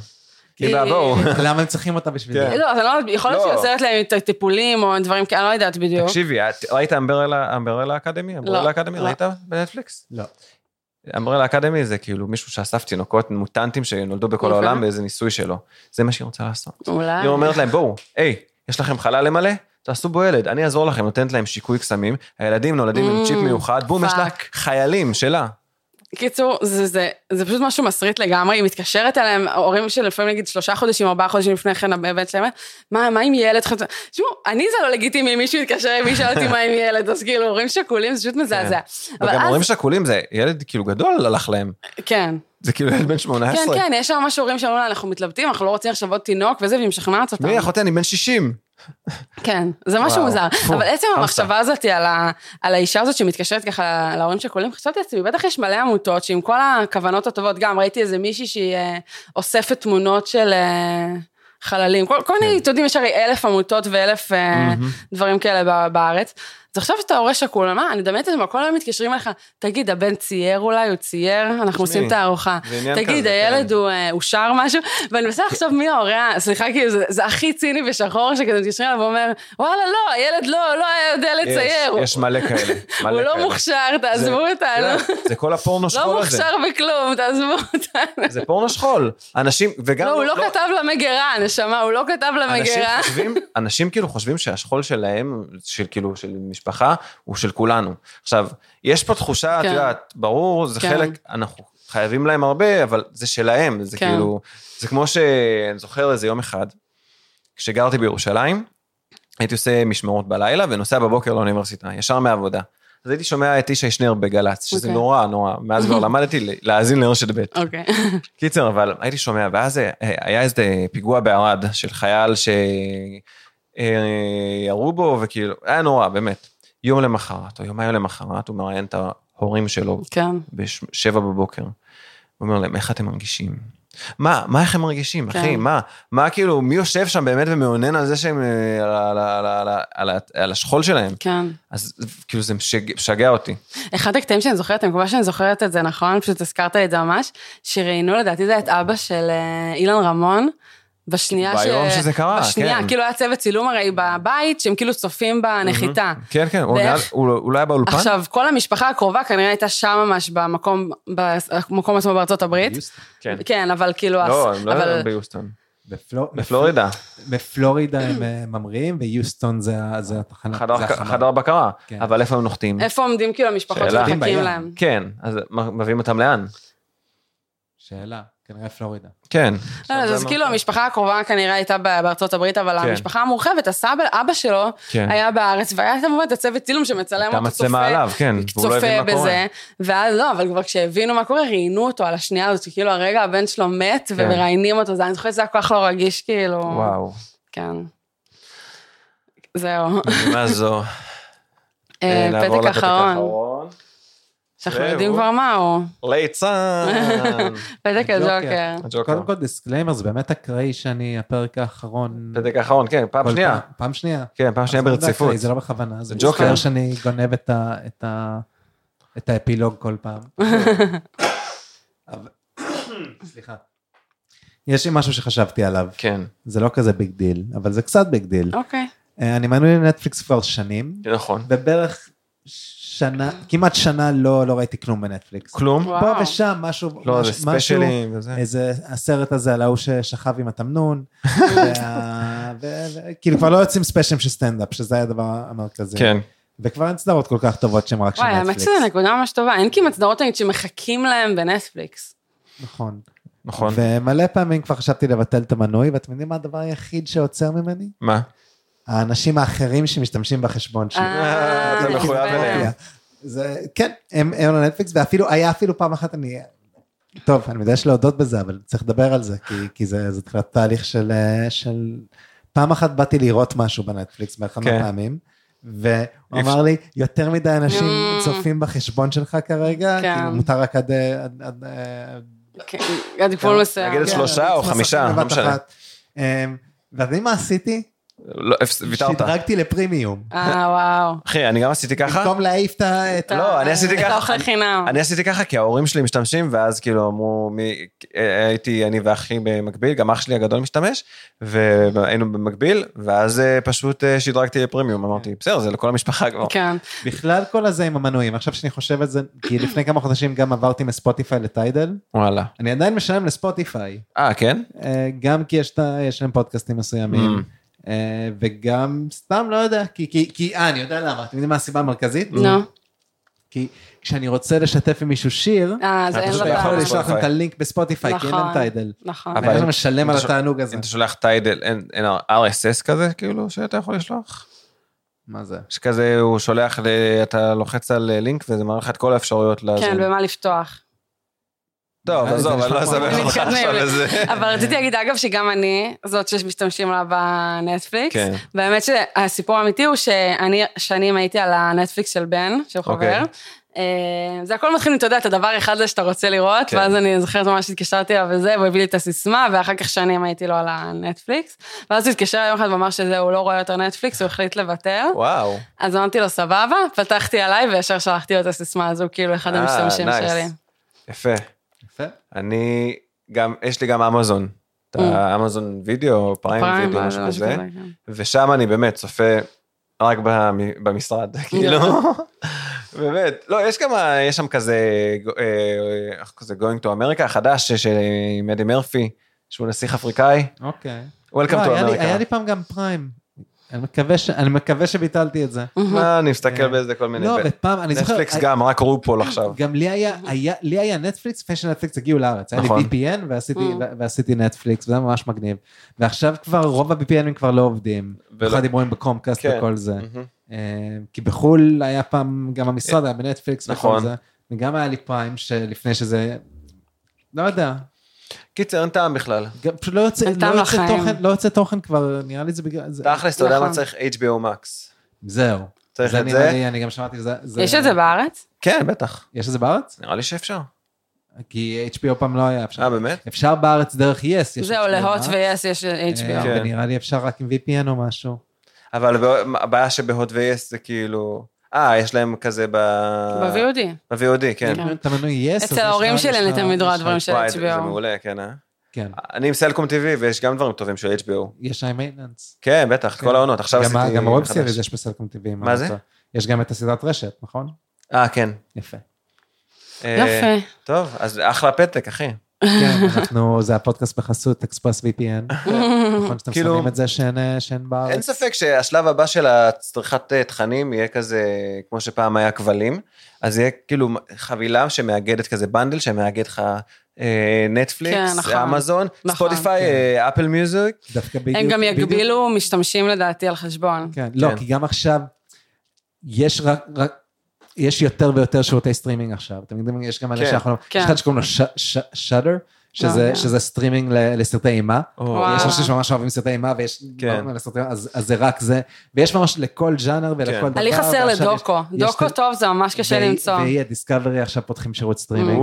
למה הם צריכים אותה בשביל זה? לא, יכול להיות שהיא עוזרת להם את הטיפולים או דברים כאלה, אני לא יודעת בדיוק. תקשיבי, ראית אמברלה אקדמי? אמברלה אקדמי, ראית בנטפליקס? לא. אמברלה אקדמי זה כאילו מישהו שאסף תינוקות מוטנטים שנולדו בכל העולם באיזה ניסוי שלו. זה מה שהיא רוצה לעשות. אולי. היא אומרת להם, בואו, היי, יש לכם חלל למלא? תעשו בו ילד, אני אעזור לכם, נותנת להם שיקוי קסמים, הילדים נולדים עם צ'יפ מיוחד, בום, יש לה חיילים שלה. קיצור, זה, זה, זה פשוט משהו מסריט לגמרי, היא מתקשרת אליהם, ההורים של לפעמים נגיד שלושה חודשים, ארבעה חודשים לפני כן, הבן שלהם, מה, מה עם ילד? תשמעו, אני זה לא לגיטימי, מישהו יתקשר עם מי שאל אותי מה עם ילד, אז כאילו, הורים שכולים, זה פשוט מזעזע. וגם הורים שכולים, זה ילד כאילו גדול הלך להם. כן. זה כאילו ילד בן שמונה עשרה. כן, כן, יש שם ממש הורים שאומרים לה, אנחנו מתלבטים, אנחנו לא רוצים עכשיו עוד תינוק, וזה, והיא משכנעת אותם. מי, אחותי, אני בן שישים. כן, זה משהו מוזר. אבל עצם המחשבה הזאת על האישה הזאת שמתקשרת ככה להורים שכולים, חשבתי עצמי, בטח יש מלא עמותות שעם כל הכוונות הטובות, גם ראיתי איזה מישהי שהיא אוספת תמונות של חללים, כל מיני, אתם יודעים, יש הרי אלף עמותות ואלף דברים כאלה בארץ. אז עכשיו שאתה הורה שכול, מה? אני דמיינת את זה, כל היום מתקשרים אליך, תגיד, הבן צייר אולי, הוא צייר, אנחנו עושים את הארוחה. תגיד, הילד הוא שר משהו, ואני מנסה לחשוב מי ההורה, סליחה, כאילו, זה הכי ציני ושחור, שכזה מתקשרים אליו ואומר, וואלה, לא, הילד לא, לא היה יודע לצייר. יש מלא כאלה. הוא לא מוכשר, תעזבו אותנו. זה כל הפורנו שחול הזה. לא מוכשר בכלום, תעזבו אותנו. זה פורנו שחול. אנשים, וגם... לא, הוא לא כתב למגירה, נשמה, הוא לא כתב למגירה. אנשים כאילו חושבים שהשכול שלהם, של כאילו, של משפחה, הוא של כולנו. עכשיו, יש פה תחושה, את יודעת, ברור, זה חלק, אנחנו חייבים להם הרבה, אבל זה שלהם, זה כאילו, זה כמו שאני זוכר איזה יום אחד, כשגרתי בירושלים, הייתי עושה משמרות בלילה, ונוסע בבוקר לאוניברסיטה, ישר מהעבודה. אז הייתי שומע את איש הישנר בגלץ, שזה נורא, נורא, מאז כבר למדתי להאזין לרשת ב'. קיצר, אבל הייתי שומע, ואז היה איזה פיגוע בערד, של חייל שירו בו, וכאילו, היה נורא, באמת. יום למחרת, או יומיים למחרת, הוא מראיין את ההורים שלו, בשבע בבוקר. הוא אומר להם, איך אתם מרגישים? מה, מה איך הם מרגישים, אחי? מה, מה כאילו, מי יושב שם באמת ומעונן על זה שהם, על השכול שלהם? כן. אז כאילו זה משגע אותי. אחד הקטעים שאני זוכרת, אני מקווה שאני זוכרת את זה, נכון? פשוט הזכרת את זה ממש, שראיינו לדעתי זה את אבא של אילן רמון, בשנייה ש... ביום שזה קרה, בשנייה, כן. כאילו היה צוות צילום הרי בבית, שהם כאילו צופים בנחיתה. כן, כן, הוא לא היה באולפן? עכשיו, כל המשפחה הקרובה כנראה הייתה שם ממש במקום, במקום עצמו בארצות הברית. כן. כן, אבל כאילו... לא, הם לא היו ביוסטון. בפלורידה. בפלורידה הם ממריאים, ויוסטון זה התחנה. חדר בקרה, אבל איפה הם נוחתים? איפה עומדים כאילו המשפחות שמחכים להם? כן, אז מביאים אותם לאן? שאלה. כנראה פלורידה. כן. אז כאילו המשפחה הקרובה כנראה הייתה בארצות הברית, אבל המשפחה המורחבת, הסבא, אבא שלו, היה בארץ, והיה כמובן את הצוות צילום שמצלם אותו צופה בזה, ואז לא, אבל כבר כשהבינו מה קורה, ראיינו אותו על השנייה הזאת, שכאילו הרגע הבן שלו מת, ומראיינים אותו, אני זוכרת שזה היה כל כך לא רגיש, כאילו. וואו. כן. זהו. מה זו? פתק אחרון. שאנחנו יודעים כבר מה הוא. ליצן. פתק הג'וקר. קודם כל דיסקליימר, זה באמת אקראי שאני הפרק האחרון. פתק האחרון, כן, פעם שנייה. פעם שנייה. כן, פעם שנייה ברציפות. זה לא בכוונה, זה ג'וקר שאני גונב את האפילוג כל פעם. סליחה. יש לי משהו שחשבתי עליו. כן. זה לא כזה ביג דיל, אבל זה קצת ביג דיל. אוקיי. אני מנוי לנטפליקס כבר שנים. נכון. ובערך שנה, כמעט שנה לא, לא ראיתי כלום בנטפליקס. כלום? פה ושם, משהו, לא, זה ספיישלים וזה. איזה הסרט הזה על ההוא ששכב עם התמנון, וכאילו כבר לא יוצאים ספיישלים של סטנדאפ, שזה היה הדבר המרכזי. כן. וכבר אין סדרות כל כך טובות שהן רק של נטפליקס. וואי, האמת שזה נקודה ממש טובה, אין כמעט סדרות שמחכים להם בנטפליקס. נכון. נכון. ומלא פעמים כבר חשבתי לבטל את המנוי, ואתם יודעים מה הדבר היחיד שעוצר ממני? מה? האנשים האחרים שמשתמשים בחשבון שלי. אתה מחויב אליהם. כן, הם על נטפליקס, ואפילו, היה אפילו פעם אחת, אני, טוב, אני יודע להודות בזה, אבל צריך לדבר על זה, כי זה תחילת תהליך של, פעם אחת באתי לראות משהו בנטפליקס, באחד מהפעמים, והוא אמר לי, יותר מדי אנשים צופים בחשבון שלך כרגע, כי מותר רק עד... עד גבול מסוים. נגיד את שלושה או חמישה, לא משנה. ואתם מה עשיתי? ויתרת. שדרגתי לפרימיום. אה, וואו. אחי, אני גם עשיתי ככה. במקום להעיף את... לא, אני עשיתי ככה. אוכל חינם. אני עשיתי ככה, כי ההורים שלי משתמשים, ואז כאילו אמרו, הייתי אני ואחי במקביל, גם אח שלי הגדול משתמש, והיינו במקביל, ואז פשוט שדרגתי לפרימיום, אמרתי, בסדר, זה לכל המשפחה כבר. כן. בכלל כל הזה עם המנויים, עכשיו שאני חושב את זה, כי לפני כמה חודשים גם עברתי מספוטיפיי לטיידל. וואלה. אני עדיין משלם לספוטיפיי. אה, כן? גם כי יש להם פודקאסטים מסוימים. וגם סתם לא יודע, כי, אה, אני יודע למה, אתם יודעים מה הסיבה המרכזית? נו. כי כשאני רוצה לשתף עם מישהו שיר, אתה יכול לשלוח את הלינק בספוטיפיי, כי אין להם טיידל. נכון. אבל אני משלם על התענוג הזה. אם אתה שולח טיידל, אין אר אס אס כזה, כאילו, שאתה יכול לשלוח? מה זה? שכזה הוא שולח, אתה לוחץ על לינק, וזה מראה לך את כל האפשרויות לזה. כן, במה לפתוח. טוב, עזוב, אני לא אסבך אותך עכשיו לזה. אבל רציתי להגיד, אגב, שגם אני, זאת שמשתמשים לה בנטפליקס, באמת שהסיפור האמיתי הוא שאני שנים הייתי על הנטפליקס של בן, של חבר, זה הכל מתחיל, אתה יודע, את הדבר אחד זה שאתה רוצה לראות, ואז אני זוכרת ממש שהתקשרתי לה וזה, הוא הביא לי את הסיסמה, ואחר כך שנים הייתי לו על הנטפליקס, ואז הוא התקשר יום אחד ואמר שזה, הוא לא רואה יותר נטפליקס, הוא החליט לוותר. וואו. אז אמרתי לו, סבבה, פתחתי עליי, וישר שלחתי לו את הסיסמה הזו, כאילו אחד המשתמשים שלי. יפה. יפה. אני גם, יש לי גם אמזון, את האמזון וידאו, פריים וידאו, משהו כזה, ושם אני באמת צופה רק במשרד, כאילו, באמת, לא, יש כמה, יש שם כזה, כזה Going to America, החדש, עם אדי מרפי, שהוא נסיך אפריקאי. אוקיי. Welcome to America. היה לי פעם גם פריים. אני מקווה שביטלתי את זה. מה, אני מסתכל באיזה כל מיני... לא, ופעם, אני זוכר... נטפליקס גם, רק רופול עכשיו. גם לי היה נטפליקס, לפני שנטפליקס הגיעו לארץ. היה לי וי פי אן ועשיתי נטפליקס, וזה ממש מגניב. ועכשיו כבר, רוב ה-וי פי אנים כבר לא עובדים. אחד דיבורים בקומקאסט וכל זה. כי בחול היה פעם, גם המשרד היה בנטפליקס וכל זה. וגם היה לי פריים שלפני שזה... לא יודע. קיצר, אין טעם בכלל. פשוט לא יוצא תוכן, לא יוצא תוכן כבר, נראה לי זה בגלל... תכלס, אתה יודע מה צריך אייץ' בי או Max. זהו. צריך את זה? אני גם שמעתי שזה... יש את זה בארץ? כן, בטח. יש את זה בארץ? נראה לי שאפשר. כי אייץ' בי או פעם לא היה אפשר. אה, באמת? אפשר בארץ דרך יס. זהו, להוט ויס יש אייץ' בי או. ונראה לי אפשר רק עם וי פי אן או משהו. אבל הבעיה שבהוט ויס זה כאילו... אה, יש להם כזה ב... ב-וי או די. ב-וי או די, כן. אצל ההורים שלי אני תמיד רואה דברים של אייץ' בי או. זה מעולה, כן, אה? כן. אני עם סלקום טי וי, ויש גם דברים טובים של אייץ' בי או. יש שם מיינטננס. כן, בטח, כל העונות. עכשיו עשיתי... גם רוב סיריז יש בסלקום טי וי. מה זה? יש גם את הסדרת רשת, נכון? אה, כן. יפה. יפה. טוב, אז אחלה פתק, אחי. כן, אנחנו, זה הפודקאסט בחסות, אקספרס וי פי אן. נכון שאתם שמים את זה שאין בארץ. אין ספק שהשלב הבא של הצריכת תכנים יהיה כזה, כמו שפעם היה כבלים, אז יהיה כאילו חבילה שמאגדת כזה בנדל, שמאגד לך נטפליקס, אמזון, ספוטיפיי, אפל מיוזיק. הם גם יגבילו משתמשים לדעתי על חשבון. כן, לא, כי גם עכשיו יש רק... יש יותר ויותר שירותי סטרימינג עכשיו. אתם יודעים, יש גם אנשים שאנחנו... יש אחד שקוראים לו שדר, שזה סטרימינג לסרטי אימה. יש אנשים שממש אוהבים סרטי אימה, אז זה רק זה. ויש ממש לכל ז'אנר ולכל דבר. לי חסר לדוקו. דוקו טוב, זה ממש קשה למצוא. ויהיה דיסקאברי, עכשיו פותחים שירות סטרימינג.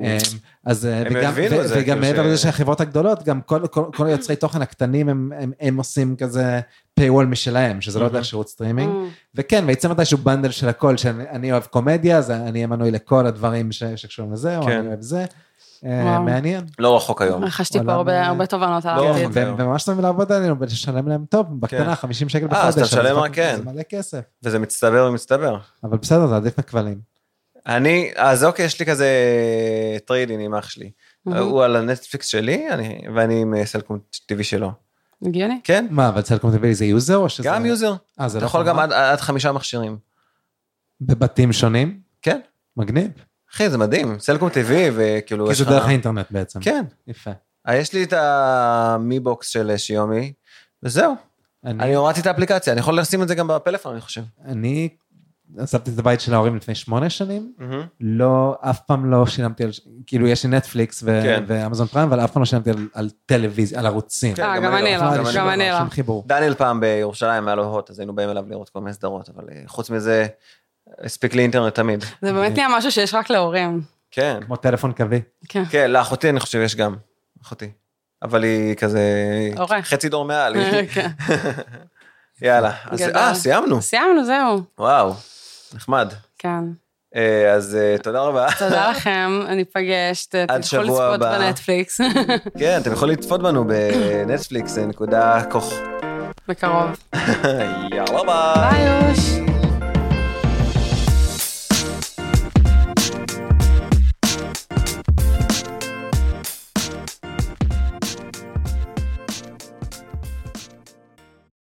וגם מעבר לזה שהחברות הגדולות, גם כל יוצרי תוכן הקטנים, הם עושים כזה paywall משלהם, שזה לא יודע שירות סטרימינג. וכן, ויצא מתישהו בנדל של הכל, שאני אוהב קומדיה, אז אני אהיה מנוי לכל הדברים שקשורים לזה, או אני אוהב זה. מעניין. לא רחוק היום. רכשתי פה הרבה תובנות על העתיד. וממש טובים לעבוד עלינו, ולשלם להם טוב, בקטנה, חמישים שקל בחודש. אה, אז אתה משלם רק, כן. זה מלא כסף. וזה מצטבר ומצטבר. אבל בסדר, זה עדיף מכבלים. אני, אז אוקיי, יש לי כזה טריידין עם אח שלי. הוא על הנטפליקס שלי, ואני עם סלקום טי וי שלו. הגיוני? כן. מה, אבל סלקום טי וי זה יוזר או שזה... גם יוזר. אתה יכול גם עד חמישה מכשירים. בבתים שונים? כן. מגניב. אחי, זה מדהים, סלקום טי וי וכאילו... כי זה דרך האינטרנט בעצם. כן. יפה. יש לי את המי בוקס של שיומי, וזהו. אני הורדתי את האפליקציה, אני יכול לשים את זה גם בפלאפון, אני חושב. אני עזבתי את הבית של ההורים לפני שמונה שנים, לא, אף פעם לא שילמתי על, כאילו יש לי נטפליקס ואמזון פריים, אבל אף פעם לא שילמתי על טלוויזיה, על ערוצים. אה, גם אני לא, גם אני לא. דניאל פעם בירושלים היה לו הוט, אז היינו באים אליו לראות כל מיני סדרות, אבל חוץ מזה... הספיק לי אינטרנט תמיד. זה באמת נהיה משהו שיש רק להורים. כן. כמו טלפון קווי. כן. כן, לאחותי אני חושב יש גם. אחותי. אבל היא כזה... חצי דור מעל. יאללה, אז אה, סיימנו. סיימנו, זהו. וואו, נחמד. כן. אז תודה רבה. תודה לכם, אני פגשת, אתם יכולים לצפות בנטפליקס. כן, אתם יכולים לצפות בנו בנטפליקס, נקודה כוך. בקרוב. יאללה ביי. ביי.